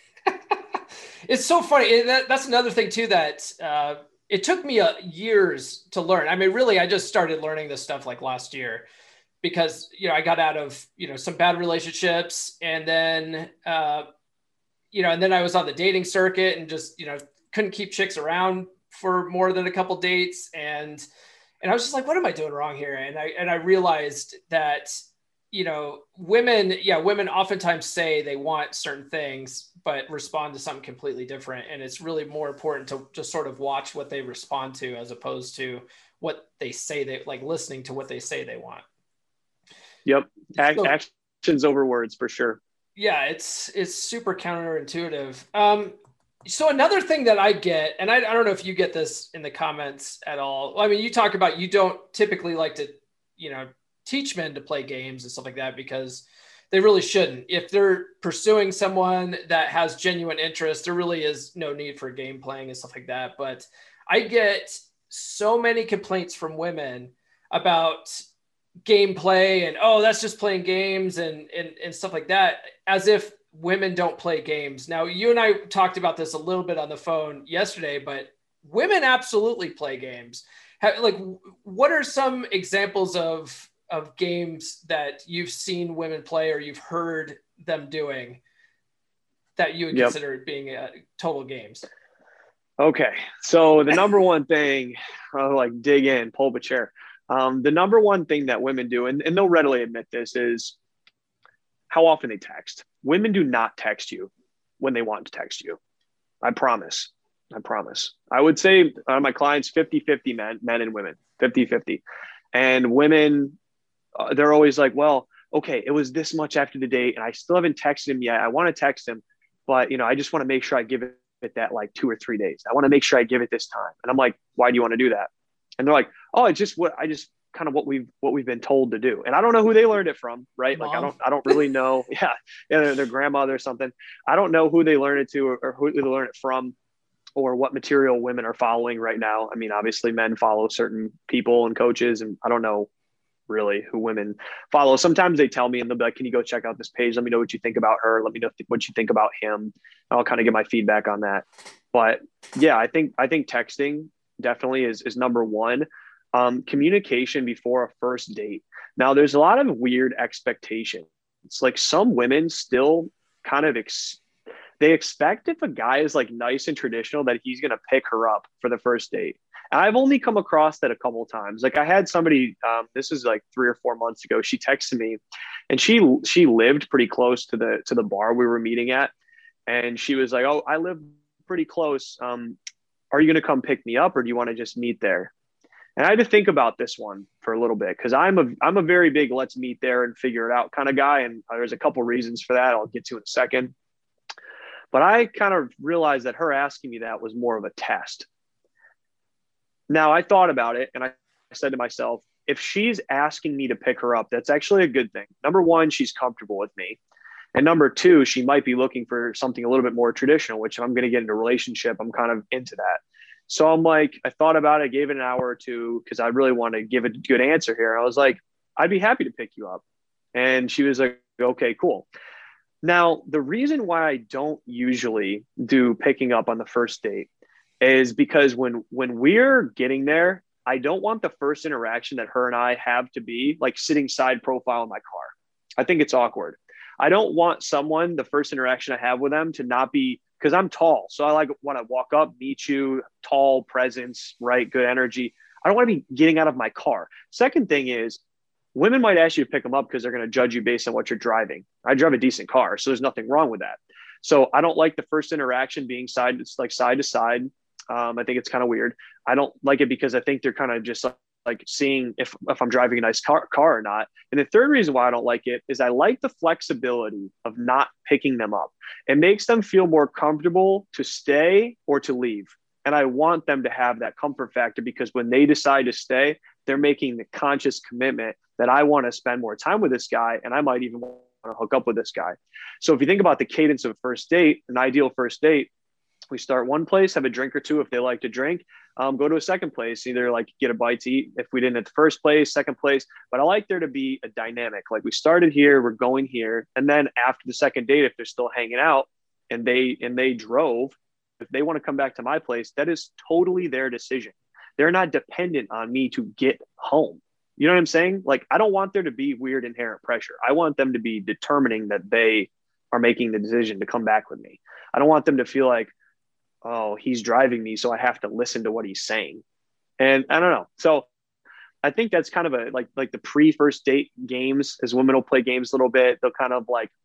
it's so funny. That's another thing too, that, it took me years to learn. I mean, really, I just started learning this stuff like last year, because, you know, I got out of, you know, some bad relationships, and then, you know, and then I was on the dating circuit and just, you know, couldn't keep chicks around for more than a couple dates. And I was just like, what am I doing wrong here? And I realized that, you know, women oftentimes say they want certain things, but respond to something completely different. And it's really more important to just sort of watch what they respond to, as opposed to what they say, they like listening to what they say they want. Yep. Actions over words, for sure. Yeah. It's super counterintuitive. So another thing that I get, and I don't know if you get this in the comments at all. I mean, you talk about, you don't typically like to, you know, teach men to play games and stuff like that, because they really shouldn't. If they're pursuing someone that has genuine interest, there really is no need for game playing and stuff like that. But I get so many complaints from women about gameplay and, oh, that's just playing games and stuff like that, as if women don't play games. Now, you and I talked about this a little bit on the phone yesterday, but women absolutely play games. Like, what are some examples of games that you've seen women play, or you've heard them doing, that you would consider being total games? Okay. So the number one thing, like dig in, pull up a chair. The number one thing that women do, and they'll readily admit this, is how often they text. Women do not text you when they want to text you. I promise. I would say my clients, 50-50 men and women, 50-50. And women, they're always like, well, okay, it was this much after the date and I still haven't texted him yet. I want to text him, but, you know, I just want to make sure I give it that like 2 or 3 days. I want to make sure I give it this time. And I'm like, why do you want to do that? And they're like, oh, it's just kind of what we've been told to do. And I don't know who they learned it from, right? Mom. Like, I don't really know. Yeah. Their grandmother or something. I don't know who they learned it to or who they learned it from, or what material women are following right now. I mean, obviously men follow certain people and coaches, and I don't know really who women follow. Sometimes they tell me and they'll be like, can you go check out this page? Let me know what you think about her. Let me know what you think about him. I'll kind of get my feedback on that. But yeah, I think texting definitely is number one. Communication before a first date. Now there's a lot of weird expectations. It's like some women still kind of they expect if a guy is like nice and traditional that he's going to pick her up for the first date. And I've only come across that a couple of times. Like I had somebody, this was like 3 or 4 months ago. She texted me, and she lived pretty close to the bar we were meeting at, and she was like, "Oh, I live pretty close. Are you going to come pick me up, or do you want to just meet there?" And I had to think about this one for a little bit because I'm a very big let's meet there and figure it out kind of guy, and there's a couple reasons for that I'll get to in a second. But I kind of realized that her asking me that was more of a test. Now I thought about it and I said to myself, if she's asking me to pick her up, that's actually a good thing. Number one, she's comfortable with me. And number two, she might be looking for something a little bit more traditional, which if I'm going to get into a relationship, I'm kind of into that. So I'm like, I thought about it, I gave it an hour or two because I really want to give a good answer here. I was like, I'd be happy to pick you up. And she was like, okay, cool. Now, the reason why I don't usually do picking up on the first date is because when we're getting there, I don't want the first interaction that her and I have to be like sitting side profile in my car. I think it's awkward. I don't want someone, the first interaction I have with them to not be, because I'm tall. So I like want to walk up, meet you, tall presence, right? Good energy. I don't want to be getting out of my car. Second thing is, women might ask you to pick them up because they're going to judge you based on what you're driving. I drive a decent car, so there's nothing wrong with that. So I don't like the first interaction being side to side. I think it's kind of weird. I don't like it because I think they're kind of just like seeing if I'm driving a nice car or not. And the third reason why I don't like it is I like the flexibility of not picking them up. It makes them feel more comfortable to stay or to leave. And I want them to have that comfort factor because when they decide to stay, they're making the conscious commitment that I want to spend more time with this guy, and I might even want to hook up with this guy. So if you think about the cadence of a first date, an ideal first date, we start one place, have a drink or two if they like to drink, go to a second place, either like get a bite to eat if we didn't at the first place, second place. But I like there to be a dynamic. Like we started here, we're going here. And then after the second date, if they're still hanging out and they drove, if they want to come back to my place, that is totally their decision. They're not dependent on me to get home. You know what I'm saying? Like, I don't want there to be weird inherent pressure. I want them to be determining that they are making the decision to come back with me. I don't want them to feel like, oh, he's driving me, so I have to listen to what he's saying. And I don't know. So I think that's kind of a like the pre-first date games, as women will play games a little bit. They'll kind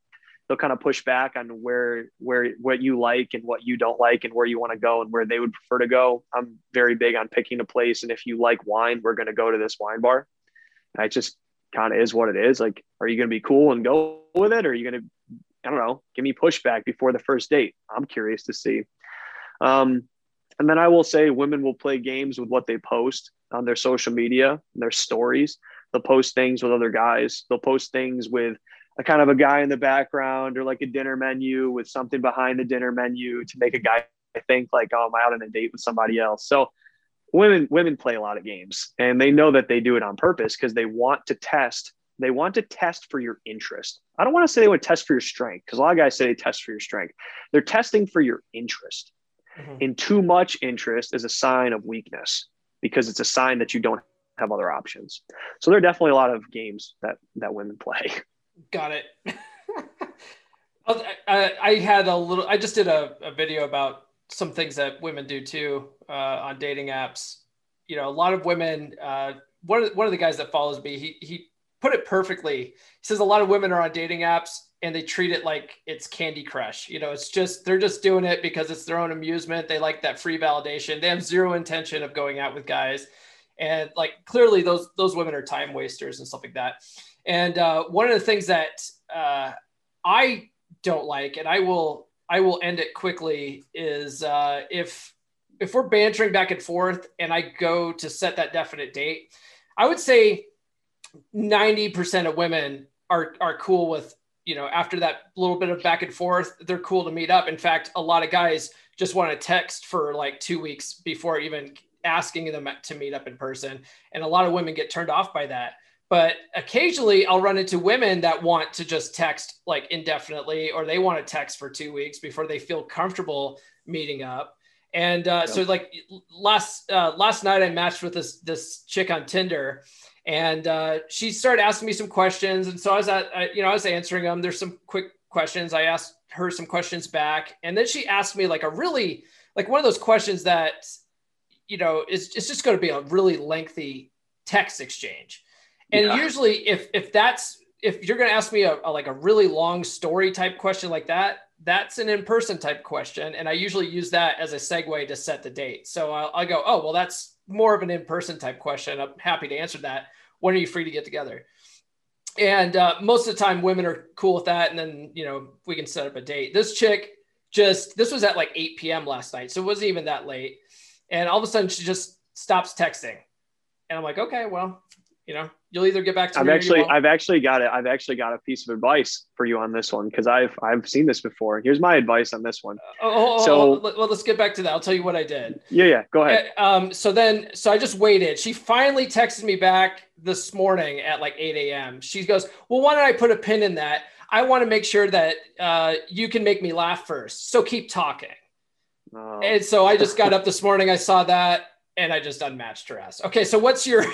of push back on where what you like and what you don't like and where you want to go and where they would prefer to go. I'm very big on picking a place. And if you like wine, we're going to go to this wine bar. And it just kind of is what it is. Like, are you going to be cool and go with it? Or are you going to, I don't know, give me pushback before the first date? I'm curious to see. And then I will say women will play games with what they post on their social media, their stories. They'll post things with other guys. They'll post things with a kind of a guy in the background or like a dinner menu with something behind the dinner menu to make a guy think like, oh, am I out on a date with somebody else? So women play a lot of games, and they know that they do it on purpose because they want to test. They want to test for your interest. I don't want to say they would test for your strength because a lot of guys say they test for your strength. They're testing for your interest. Mm-hmm. And too much interest is a sign of weakness because it's a sign that you don't have other options. So there are definitely a lot of games that women play. Got it. I just did a video about some things that women do too on dating apps. You know, a lot of women, one of the guys that follows me, he put it perfectly. He says a lot of women are on dating apps and they treat it like it's Candy Crush. You know, they're just doing it because it's their own amusement. They like that free validation. They have zero intention of going out with guys. And like, clearly those women are time wasters and stuff like that. And one of the things that I don't like, and I will end it quickly, is if we're bantering back and forth and I go to set that definite date, I would say 90% of women are cool with, you know, after that little bit of back and forth, they're cool to meet up. In fact, a lot of guys just want to text for like 2 weeks before even asking them to meet up in person. And a lot of women get turned off by that. But occasionally I'll run into women that want to just text like indefinitely, or they want to text for 2 weeks before they feel comfortable meeting up. And so like last night I matched with this chick on Tinder, and she started asking me some questions. And so I was answering them. There's some quick questions. I asked her some questions back. And then she asked me like a really, like one of those questions that, it's just going to be a really lengthy text exchange. And usually if you're going to ask me a really long story type question like that, that's an in-person type question. And I usually use that as a segue to set the date. So I'll go, oh, well, that's more of an in-person type question. I'm happy to answer that. When are you free to get together? And most of the time women are cool with that. And then, we can set up a date. This chick this was at like 8 p.m. last night. So it wasn't even that late. And all of a sudden she just stops texting. And I'm like, okay, well, you'll either get back to me. I've actually got a piece of advice for you on this one, because I've seen this before. Here's my advice on this one. Well, let's get back to that. I'll tell you what I did. Yeah, go ahead. So I just waited. She finally texted me back this morning at like 8 a.m. She goes, well, why don't I put a pin in that? I want to make sure that you can make me laugh first. So keep talking. Oh. And so I just got up this morning. I saw that. And I just unmatched her ass. Okay, so what's your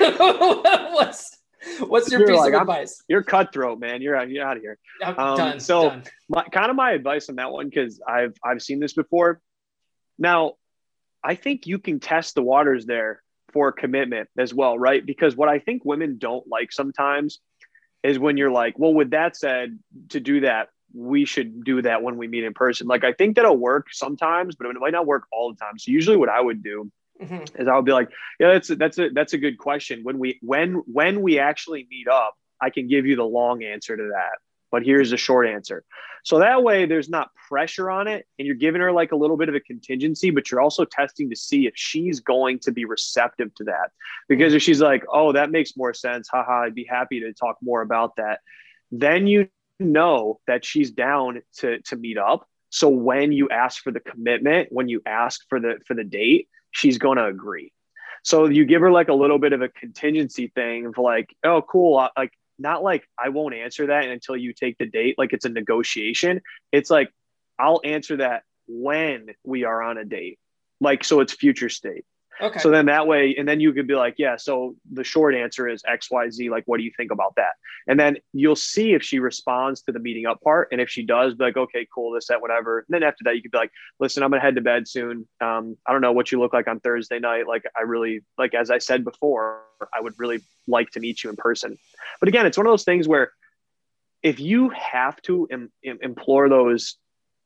what's your piece of advice? You're cutthroat, man. You're out of here. Done. My advice on that one, because I've seen this before. Now, I think you can test the waters there for commitment as well, right? Because what I think women don't like sometimes is when you're like, well, with that said, to do that, we should do that when we meet in person. Like, I think that'll work sometimes, but it might not work all the time. So usually what I would do is I would be like, yeah, that's a good question. When we actually meet up, I can give you the long answer to that, but here's the short answer. So that way there's not pressure on it, and you're giving her like a little bit of a contingency, but you're also testing to see if she's going to be receptive to that. Because if she's like, oh, that makes more sense, haha, I'd be happy to talk more about that, then you know that she's down to meet up. So when you ask for the commitment, when you ask for the date, she's going to agree. So you give her like a little bit of a contingency thing of like, oh, cool. Like, not like I won't answer that until you take the date. Like it's a negotiation. It's like, I'll answer that when we are on a date. Like, so it's future state. Okay. So then that way, and then you could be like, yeah, so the short answer is X, Y, Z. Like, what do you think about that? And then you'll see if she responds to the meeting up part. And if she does, be like, okay, cool, this, that, whatever. And then after that, you could be like, listen, I'm going to head to bed soon. I don't know what you look like on Thursday night. Like, I really, like, as I said before, I would really like to meet you in person. But again, it's one of those things where if you have to implore those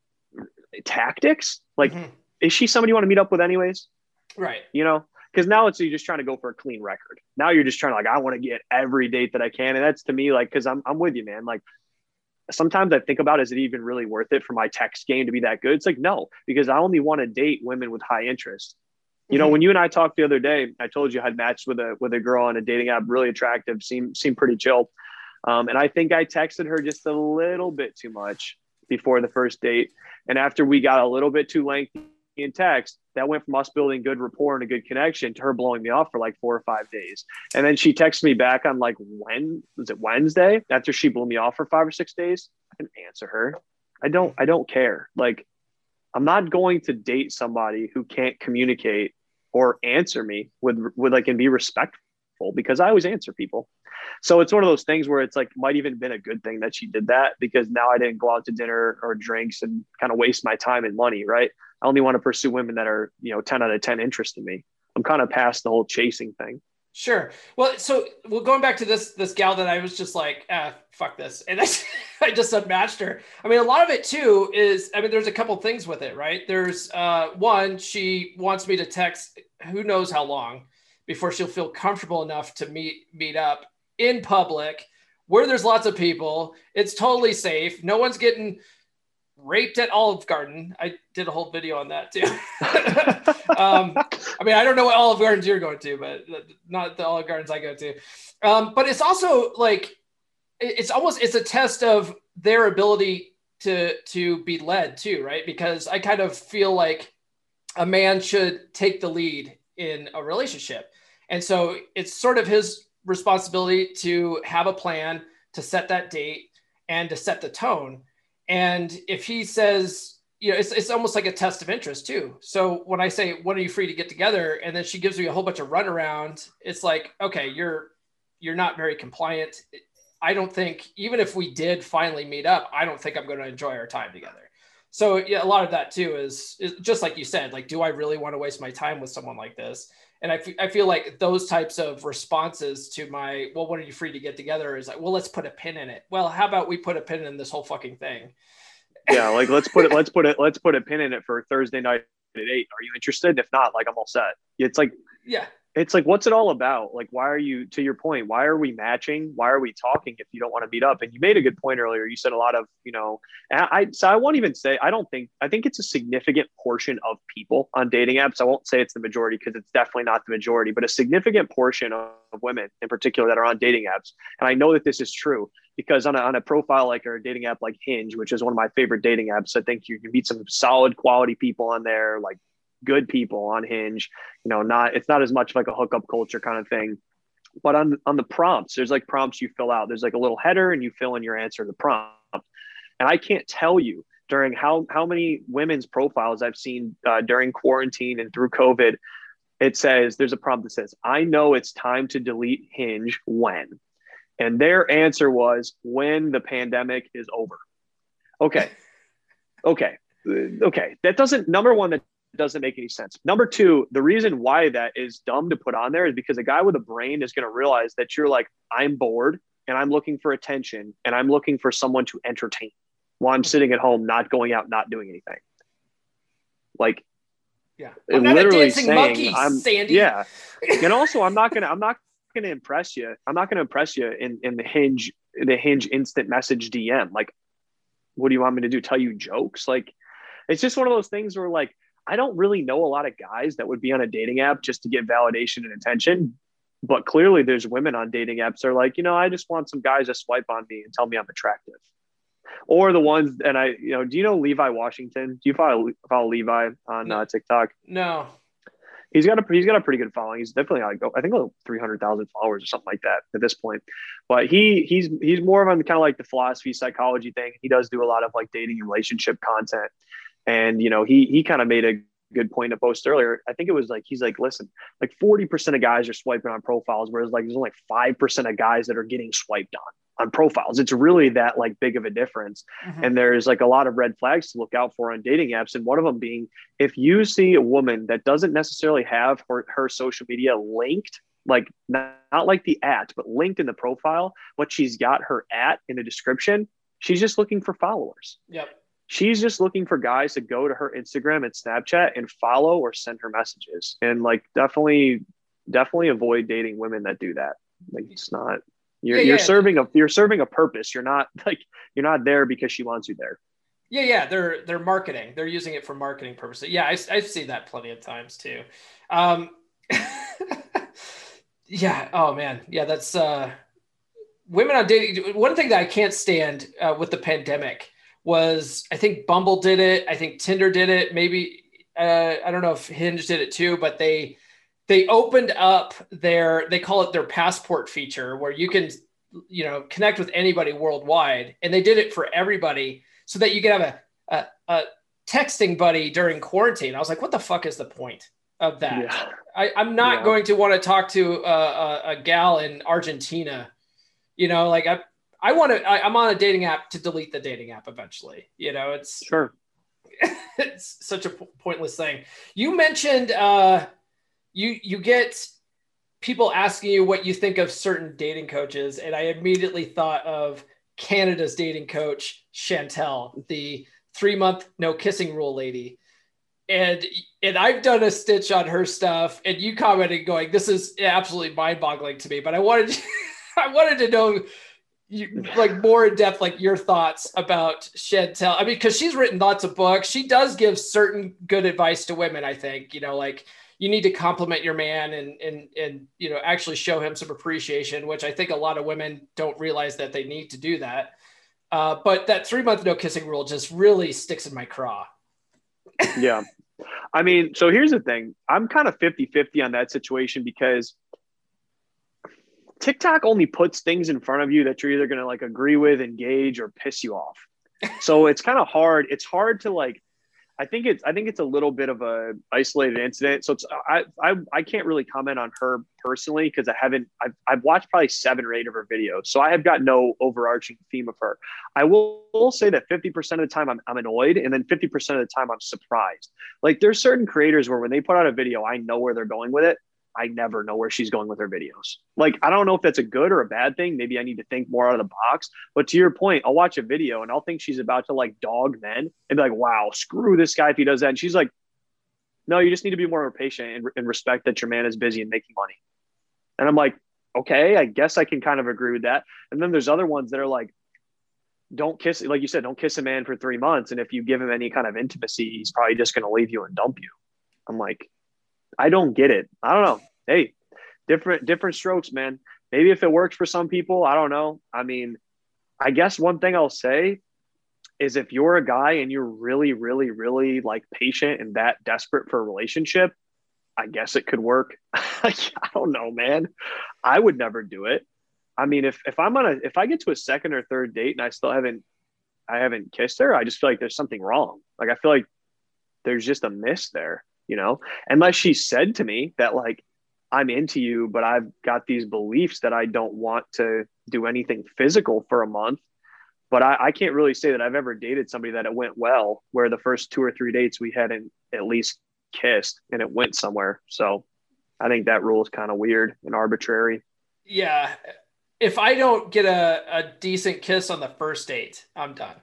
tactics, like, is she somebody you want to meet up with anyways? Right. Because now you're just trying to go for a clean record. Now you're just trying to like, I want to get every date that I can. And that's to me, like, because I'm with you, man. Like sometimes I think about, is it even really worth it for my text game to be that good? It's like, no, because I only want to date women with high interest. When you and I talked the other day, I told you I had matched with a girl on a dating app, really attractive, seemed pretty chill. And I think I texted her just a little bit too much before the first date. And after we got a little bit too lengthy in text, that went from us building good rapport and a good connection to her blowing me off for like 4 or 5 days. And then she texted me back on like, Wednesday, after she blew me off for 5 or 6 days. I didn't answer her. I don't care. Like, I'm not going to date somebody who can't communicate or answer me with like, and be respectful, because I always answer people. So it's one of those things where it's like, might even been a good thing that she did that, because now I didn't go out to dinner or drinks and kind of waste my time and money. Right. I only want to pursue women that are, 10 out of 10 interest in me. I'm kind of past the whole chasing thing. Sure. Well, going back to this gal that I was just like, fuck this. And I just unmatched her. I mean, a lot of it too is, there's a couple things with it, right? There's one, she wants me to text who knows how long before she'll feel comfortable enough to meet up in public where there's lots of people. It's totally safe. No one's getting raped at Olive Garden. I did a whole video on that too. I don't know what Olive Gardens you're going to, but not the Olive Gardens I go to. But it's also like, it's a test of their ability to be led too, right? Because I kind of feel like a man should take the lead in a relationship. And so it's sort of his responsibility to have a plan, to set that date, and to set the tone. And if he says, it's almost like a test of interest too. So when I say, when are you free to get together? And then she gives me a whole bunch of runaround, it's like, okay, you're not very compliant. I don't think, even if we did finally meet up, I don't think I'm going to enjoy our time together. So yeah, a lot of that too is just like you said, like, do I really want to waste my time with someone like this? And I feel like those types of responses to my, well, when are you free to get together, is like, well, let's put a pin in it. Well, how about we put a pin in this whole fucking thing? Yeah. Like, let's put a pin in it for Thursday night at 8. Are you interested? If not, like, I'm all set. It's like, yeah. It's like, what's it all about? Like, why are you, to your point, why are we matching? Why are we talking if you don't want to meet up? And you made a good point earlier. You said a lot of, so I won't even say, I think it's a significant portion of people on dating apps. I won't say it's the majority, because it's definitely not the majority, but a significant portion of women in particular that are on dating apps. And I know that this is true because on a profile like, or a dating app like Hinge, which is one of my favorite dating apps, I think you can meet some solid quality people on there, like good people on Hinge, it's not as much like a hookup culture kind of thing. But on the prompts, there's like prompts you fill out. There's like a little header and you fill in your answer to the prompt. And I can't tell you during how many women's profiles I've seen during quarantine and through COVID, it says, there's a prompt that says, I know it's time to delete Hinge when. And their answer was, when the pandemic is over. Okay. That doesn't, number one, that doesn't make any sense. Number two, the reason why that is dumb to put on there is because a guy with a brain is going to realize that you're like, I'm bored and I'm looking for attention and I'm looking for someone to entertain while I'm sitting at home, not going out, not doing anything. Like, yeah, I'm not literally a dancing monkey, Sandy. Yeah. And also, I'm not going to impress you. I'm not going to impress you in the Hinge instant message DM. Like, what do you want me to do? Tell you jokes? Like, it's just one of those things where, like, I don't really know a lot of guys that would be on a dating app just to get validation and attention. But clearly there's women on dating apps that are like, I just want some guys to swipe on me and tell me I'm attractive. Or the ones, and do you know Levi Washington? Do you follow Levi on TikTok? No. He's got a pretty good following. He's definitely I think 300,000 followers or something like that at this point. But he's more of on kind of like the philosophy, psychology thing. He does do a lot of like dating and relationship content. And, he kind of made a good point to post earlier. I think it was like, he's like, listen, like 40% of guys are swiping on profiles, whereas like there's only 5% of guys that are getting swiped on profiles. It's really that like big of a difference. Mm-hmm. And there's like a lot of red flags to look out for on dating apps. And one of them being, if you see a woman that doesn't necessarily have her social media linked, like not like the @ but linked in the profile, but she's got her @ in the description, she's just looking for followers. Yep. She's just looking for guys to go to her Instagram and Snapchat and follow or send her messages. And like, definitely avoid dating women that do that. Like, it's not, you're serving a purpose. You're not there because she wants you there. Yeah. They're marketing. They're using it for marketing purposes. Yeah. I've seen that plenty of times too. Yeah. Oh man. Yeah. That's women on dating. One thing that I can't stand with the pandemic was, I think Bumble did it. I think Tinder did it. Maybe, I don't know if Hinge did it too, but they opened up they call it their passport feature, where you can, connect with anybody worldwide. And they did it for everybody so that you could have a texting buddy during quarantine. I was like, what the fuck is the point of that? Yeah. I'm not going to want to talk to a gal in Argentina, like I'm on a dating app to delete the dating app eventually. It's sure. It's such a pointless thing. You mentioned you get people asking you what you think of certain dating coaches, and I immediately thought of Canada's dating coach, Chantel, the 3-month no kissing rule lady. And I've done a stitch on her stuff, and you commented going, this is absolutely mind-boggling to me, but I wanted to know more in depth, like your thoughts about Chantel. I mean, because she's written lots of books. She does give certain good advice to women, I think, like you need to compliment your man and actually show him some appreciation, which I think a lot of women don't realize that they need to do that. But that 3-month no kissing rule just really sticks in my craw. Yeah. I mean, so here's the thing. I'm kind of 50-50 on that situation, because TikTok only puts things in front of you that you're either going to like agree with, engage, or piss you off. So it's kind of hard. It's hard to like, I think it's a little bit of a isolated incident. So I can't really comment on her personally because I've watched probably 7 or 8 of her videos. So I have got no overarching theme of her. I will say that 50% of the time I'm annoyed, and then 50% of the time I'm surprised. Like there's certain creators where when they put out a video, I know where they're going with it. I never know where she's going with her videos. Like, I don't know if that's a good or a bad thing. Maybe I need to think more out of the box. But to your point, I'll watch a video and I'll think she's about to like dog men and be like, wow, screw this guy if he does that. And she's like, no, you just need to be more patient and respect that your man is busy and making money. And I'm like, okay, I guess I can kind of agree with that. And then there's other ones that are like, don't kiss, like you said, don't kiss a man for 3 months. And if you give him any kind of intimacy, he's probably just going to leave you and dump you. I'm like, I don't get it. I don't know. Hey, different strokes, man. Maybe if it works for some people, I don't know. I mean, I guess one thing I'll say is if you're a guy and you're really, really, really like patient and that desperate for a relationship, I guess it could work. I don't know, man. I would never do it. I mean, if I get to a second or third date and I still haven't kissed her, I just feel like there's something wrong. Like, I feel like there's just a miss there. You know, unless she said to me that like, I'm into you, but I've got these beliefs that I don't want to do anything physical for a month. But I can't really say that I've ever dated somebody that it went well, where the first 2 or 3 dates we hadn't at least kissed and it went somewhere. So I think that rule is kind of weird and arbitrary. Yeah. If I don't get a decent kiss on the first date, I'm done.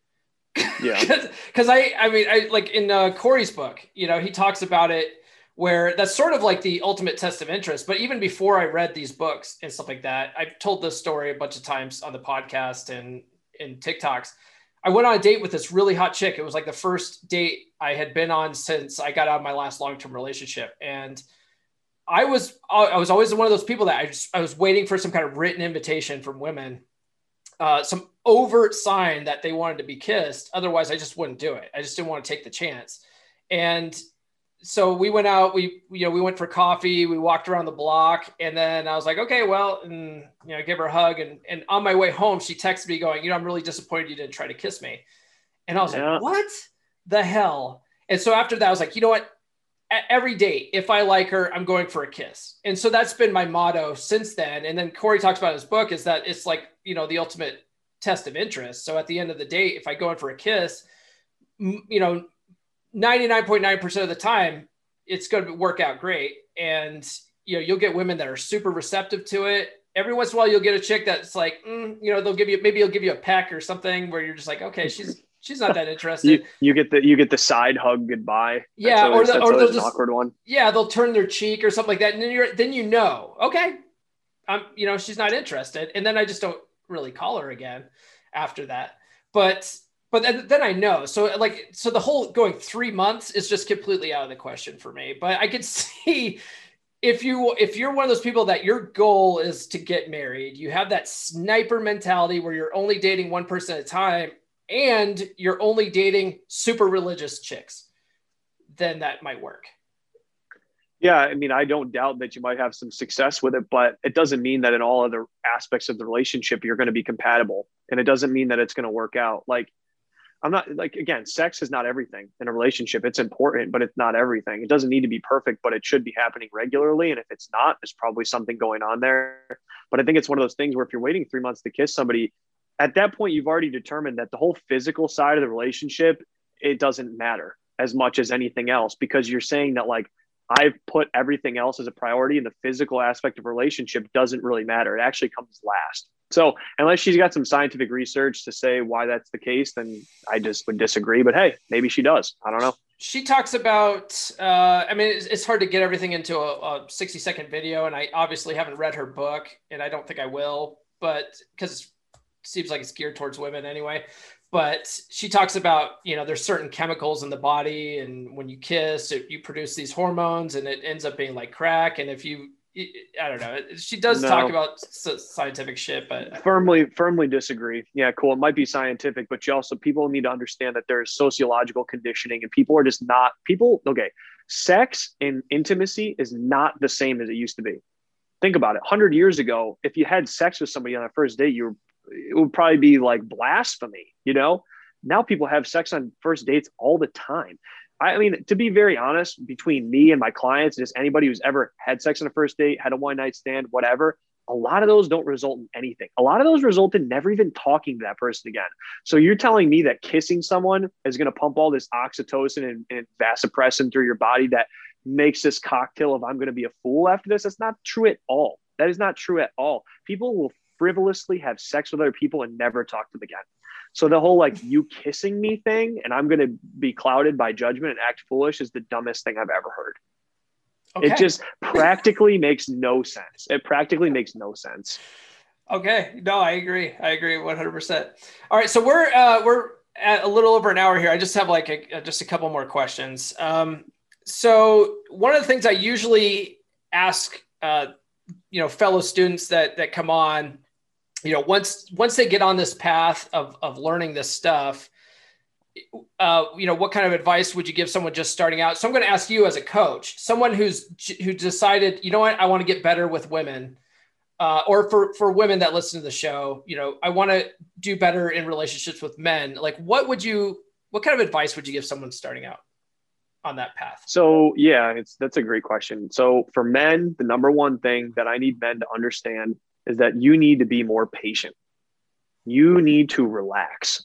Yeah. Because I mean, like in Corey's book, you know, he talks about it where that's sort of like the ultimate test of interest. But even before I read these books and stuff like that, I've told this story a bunch of times on the podcast and in TikToks. I went on a date with this really hot chick. It was like the first date I had been on since I got out of my last long-term relationship. And I was always one of those people that I was waiting for some kind of written invitation from women, some overt sign that they wanted to be kissed. Otherwise, I just wouldn't do it. I just didn't want to take the chance. And so we went out, we went for coffee, we walked around the block, and then I was like, okay, well, and, give her a hug. And on my way home, she texted me going, I'm really disappointed you didn't try to kiss me. And I was like, what the hell? And so after that, I was like, you know what? At every date, if I like her, I'm going for a kiss. And so that's been my motto since then. And then Corey talks about in his book is that it's like, the ultimate test of interest. So at the end of the date, if I go in for a kiss, 99.9% of the time, it's going to work out great. And, you'll get women that are super receptive to it. Every once in a while, you'll get a chick that's like, they'll give you, maybe he'll give you a peck or something where you're just like, okay, she's not that interested. You get the side hug goodbye. Yeah. That's or they'll just, an awkward one. Yeah. They'll turn their cheek or something like that. And then okay, she's not interested. And then I just don't really call her again after that. But then I know. So the whole going 3 months is just completely out of the question for me. But I could see if you're one of those people that your goal is to get married, you have that sniper mentality where you're only dating one person at a time and you're only dating super religious chicks, then that might work. Yeah, I mean, I don't doubt that you might have some success with it, but it doesn't mean that in all other aspects of the relationship, you're going to be compatible. And it doesn't mean that it's going to work out. Like, I'm not again, sex is not everything in a relationship. It's important, but it's not everything. It doesn't need to be perfect, but it should be happening regularly. And if it's not, there's probably something going on there. But I think it's one of those things where if you're waiting 3 months to kiss somebody, at that point, you've already determined that the whole physical side of the relationship, it doesn't matter as much as anything else, because you're saying that like, I've put everything else as a priority and the physical aspect of a relationship doesn't really matter. It actually comes last. So unless she's got some scientific research to say why that's the case, then I just would disagree. But hey, maybe she does. I don't know. She talks about, it's hard to get everything into a 60-second video. And I obviously haven't read her book and I don't think I will, but because it seems like it's geared towards women anyway. But she talks about, there's certain chemicals in the body. And when you kiss, you produce these hormones and it ends up being like crack. And if you, I don't know, she does talk about scientific shit, but firmly disagree. Yeah, cool. It might be scientific, but people need to understand that there's sociological conditioning and people are just not okay. Sex and intimacy is not the same as it used to be. Think about it. 100 years ago, if you had sex with somebody on a first date, it would probably be like blasphemy, you know? Now people have sex on first dates all the time. I mean, to be very honest, between me and my clients, just anybody who's ever had sex on a first date, had a one night stand, whatever, a lot of those don't result in anything. A lot of those result in never even talking to that person again. So you're telling me that kissing someone is going to pump all this oxytocin and vasopressin through your body that makes this cocktail of I'm going to be a fool after this? That's not true at all. That is not true at all. People will frivolously have sex with other people and never talk to them again. So the whole like you kissing me thing and I'm going to be clouded by judgment and act foolish is the dumbest thing I've ever heard. Okay. It just practically makes no sense. It practically makes no sense. Okay. No, I agree. 100%. All right. So we're at a little over an hour here. I just have like just a couple more questions. So one of the things I usually ask, fellow students that come on, once they get on this path of learning this stuff, what kind of advice would you give someone just starting out? So I'm going to ask you as a coach, someone who decided, you know what, I want to get better with women, or for women that listen to the show, I want to do better in relationships with men. Like, what kind of advice would you give someone starting out on that path? So yeah, that's a great question. So for men, the number one thing that I need men to understand is that you need to be more patient. You need to relax.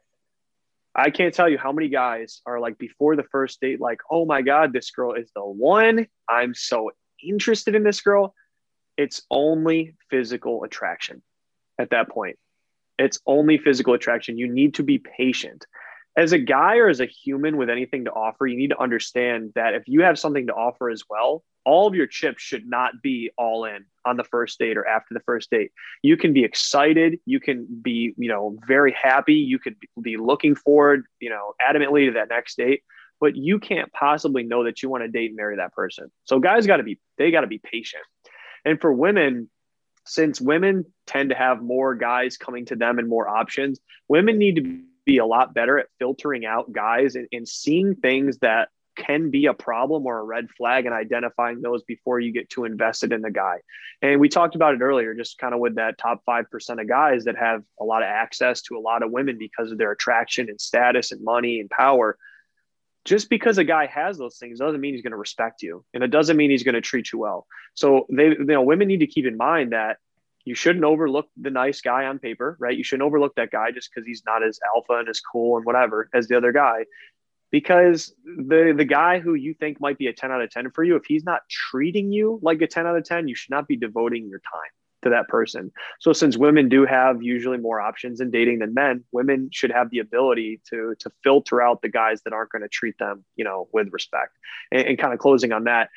I can't tell you how many guys are like before the first date, like, oh my God, this girl is the one. I'm so interested in this girl. It's only physical attraction at that point. It's only physical attraction. You need to be patient. As a guy or as a human with anything to offer, you need to understand that if you have something to offer as well, all of your chips should not be all in on the first date or after the first date. You can be excited. You can be, very happy. You could be looking forward, adamantly to that next date, but you can't possibly know that you want to date and marry that person. So guys got to be patient. And for women, since women tend to have more guys coming to them and more options, women need to be a lot better at filtering out guys and seeing things that can be a problem or a red flag and identifying those before you get too invested in the guy. And we talked about it earlier, just kind of with that top 5% of guys that have a lot of access to a lot of women because of their attraction and status and money and power. Just because a guy has those things doesn't mean he's going to respect you. And it doesn't mean he's going to treat you well. So women need to keep in mind that you shouldn't overlook the nice guy on paper, right? You shouldn't overlook that guy just because he's not as alpha and as cool and whatever as the other guy. Because the guy who you think might be a 10 out of 10 for you, if he's not treating you like a 10 out of 10, you should not be devoting your time to that person. So since women do have usually more options in dating than men, women should have the ability to filter out the guys that aren't going to treat them, with respect. And kind of closing on that,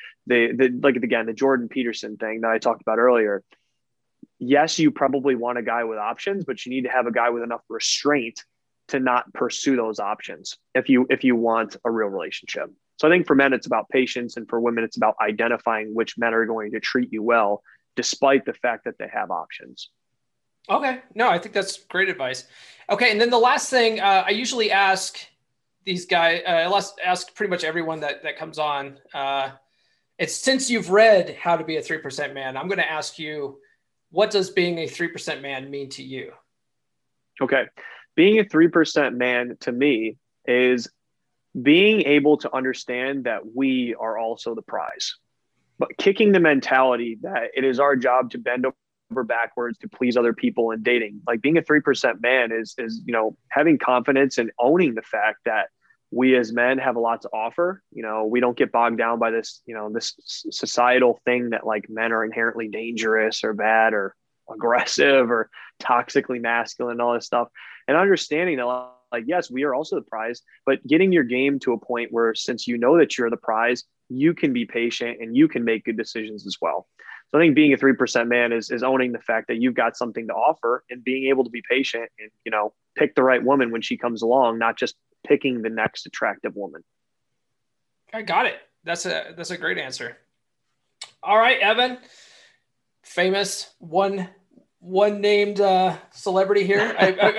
the Jordan Peterson thing that I talked about earlier. Yes, you probably want a guy with options, but you need to have a guy with enough restraint to not pursue those options if you want a real relationship. So I think for men, it's about patience, and for women, it's about identifying which men are going to treat you well, despite the fact that they have options. Okay. No, I think that's great advice. Okay. And then the last thing I usually ask these guys, I ask pretty much everyone that comes on, it's since you've read How to Be a 3% Man, I'm going to ask you, what does being a 3% man mean to you? Okay. Being a 3% man to me is being able to understand that we are also the prize, but kicking the mentality that it is our job to bend over backwards to please other people in dating. Like being a 3% man is having confidence and owning the fact that we as men have a lot to offer. We don't get bogged down by this, this societal thing that like men are inherently dangerous or bad or aggressive or toxically masculine and all this stuff. And understanding that, like, yes, we are also the prize, but getting your game to a point where, since you know that you're the prize, you can be patient and you can make good decisions as well. So I think being a 3% man is owning the fact that you've got something to offer and being able to be patient and, pick the right woman when she comes along, not just picking the next attractive woman. I got it. That's a great answer. All right, Evan, famous one named celebrity here.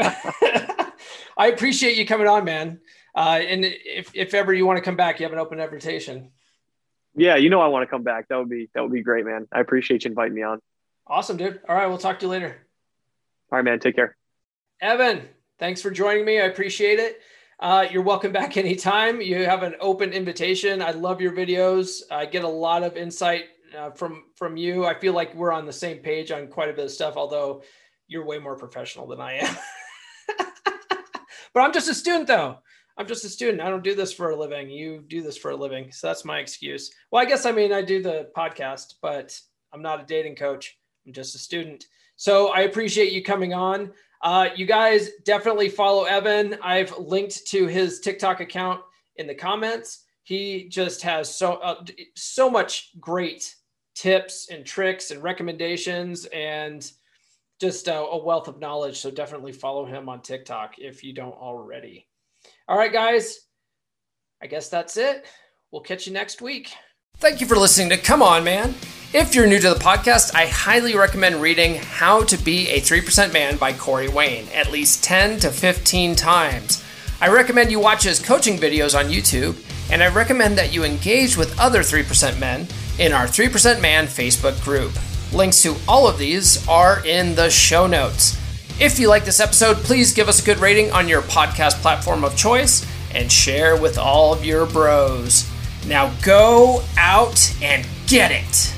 I appreciate you coming on, man. And if ever you want to come back, you have an open invitation. Yeah, I want to come back. That would be great, man. I appreciate you inviting me on. Awesome, dude. All right, we'll talk to you later. All right, man. Take care. Evan, thanks for joining me. I appreciate it. You're welcome back anytime. You have an open invitation. I love your videos. I get a lot of insight from you. I feel like we're on the same page on quite a bit of stuff, although you're way more professional than I am. But I'm just a student, though. I'm just a student. I don't do this for a living. You do this for a living. So that's my excuse. Well, I do the podcast, but I'm not a dating coach. I'm just a student. So I appreciate you coming on. You guys definitely follow Evan. I've linked to his TikTok account in the comments. He just has so much great tips and tricks and recommendations and just a wealth of knowledge. So definitely follow him on TikTok if you don't already. All right, guys, I guess that's it. We'll catch you next week. Thank you for listening to Come On Man. If you're new to the podcast, I highly recommend reading How to Be a 3% Man by Corey Wayne at least 10 to 15 times. I recommend you watch his coaching videos on YouTube, and I recommend that you engage with other 3% men in our 3% Man Facebook group. Links to all of these are in the show notes. If you like this episode, please give us a good rating on your podcast platform of choice and share with all of your bros. Now go out and get it.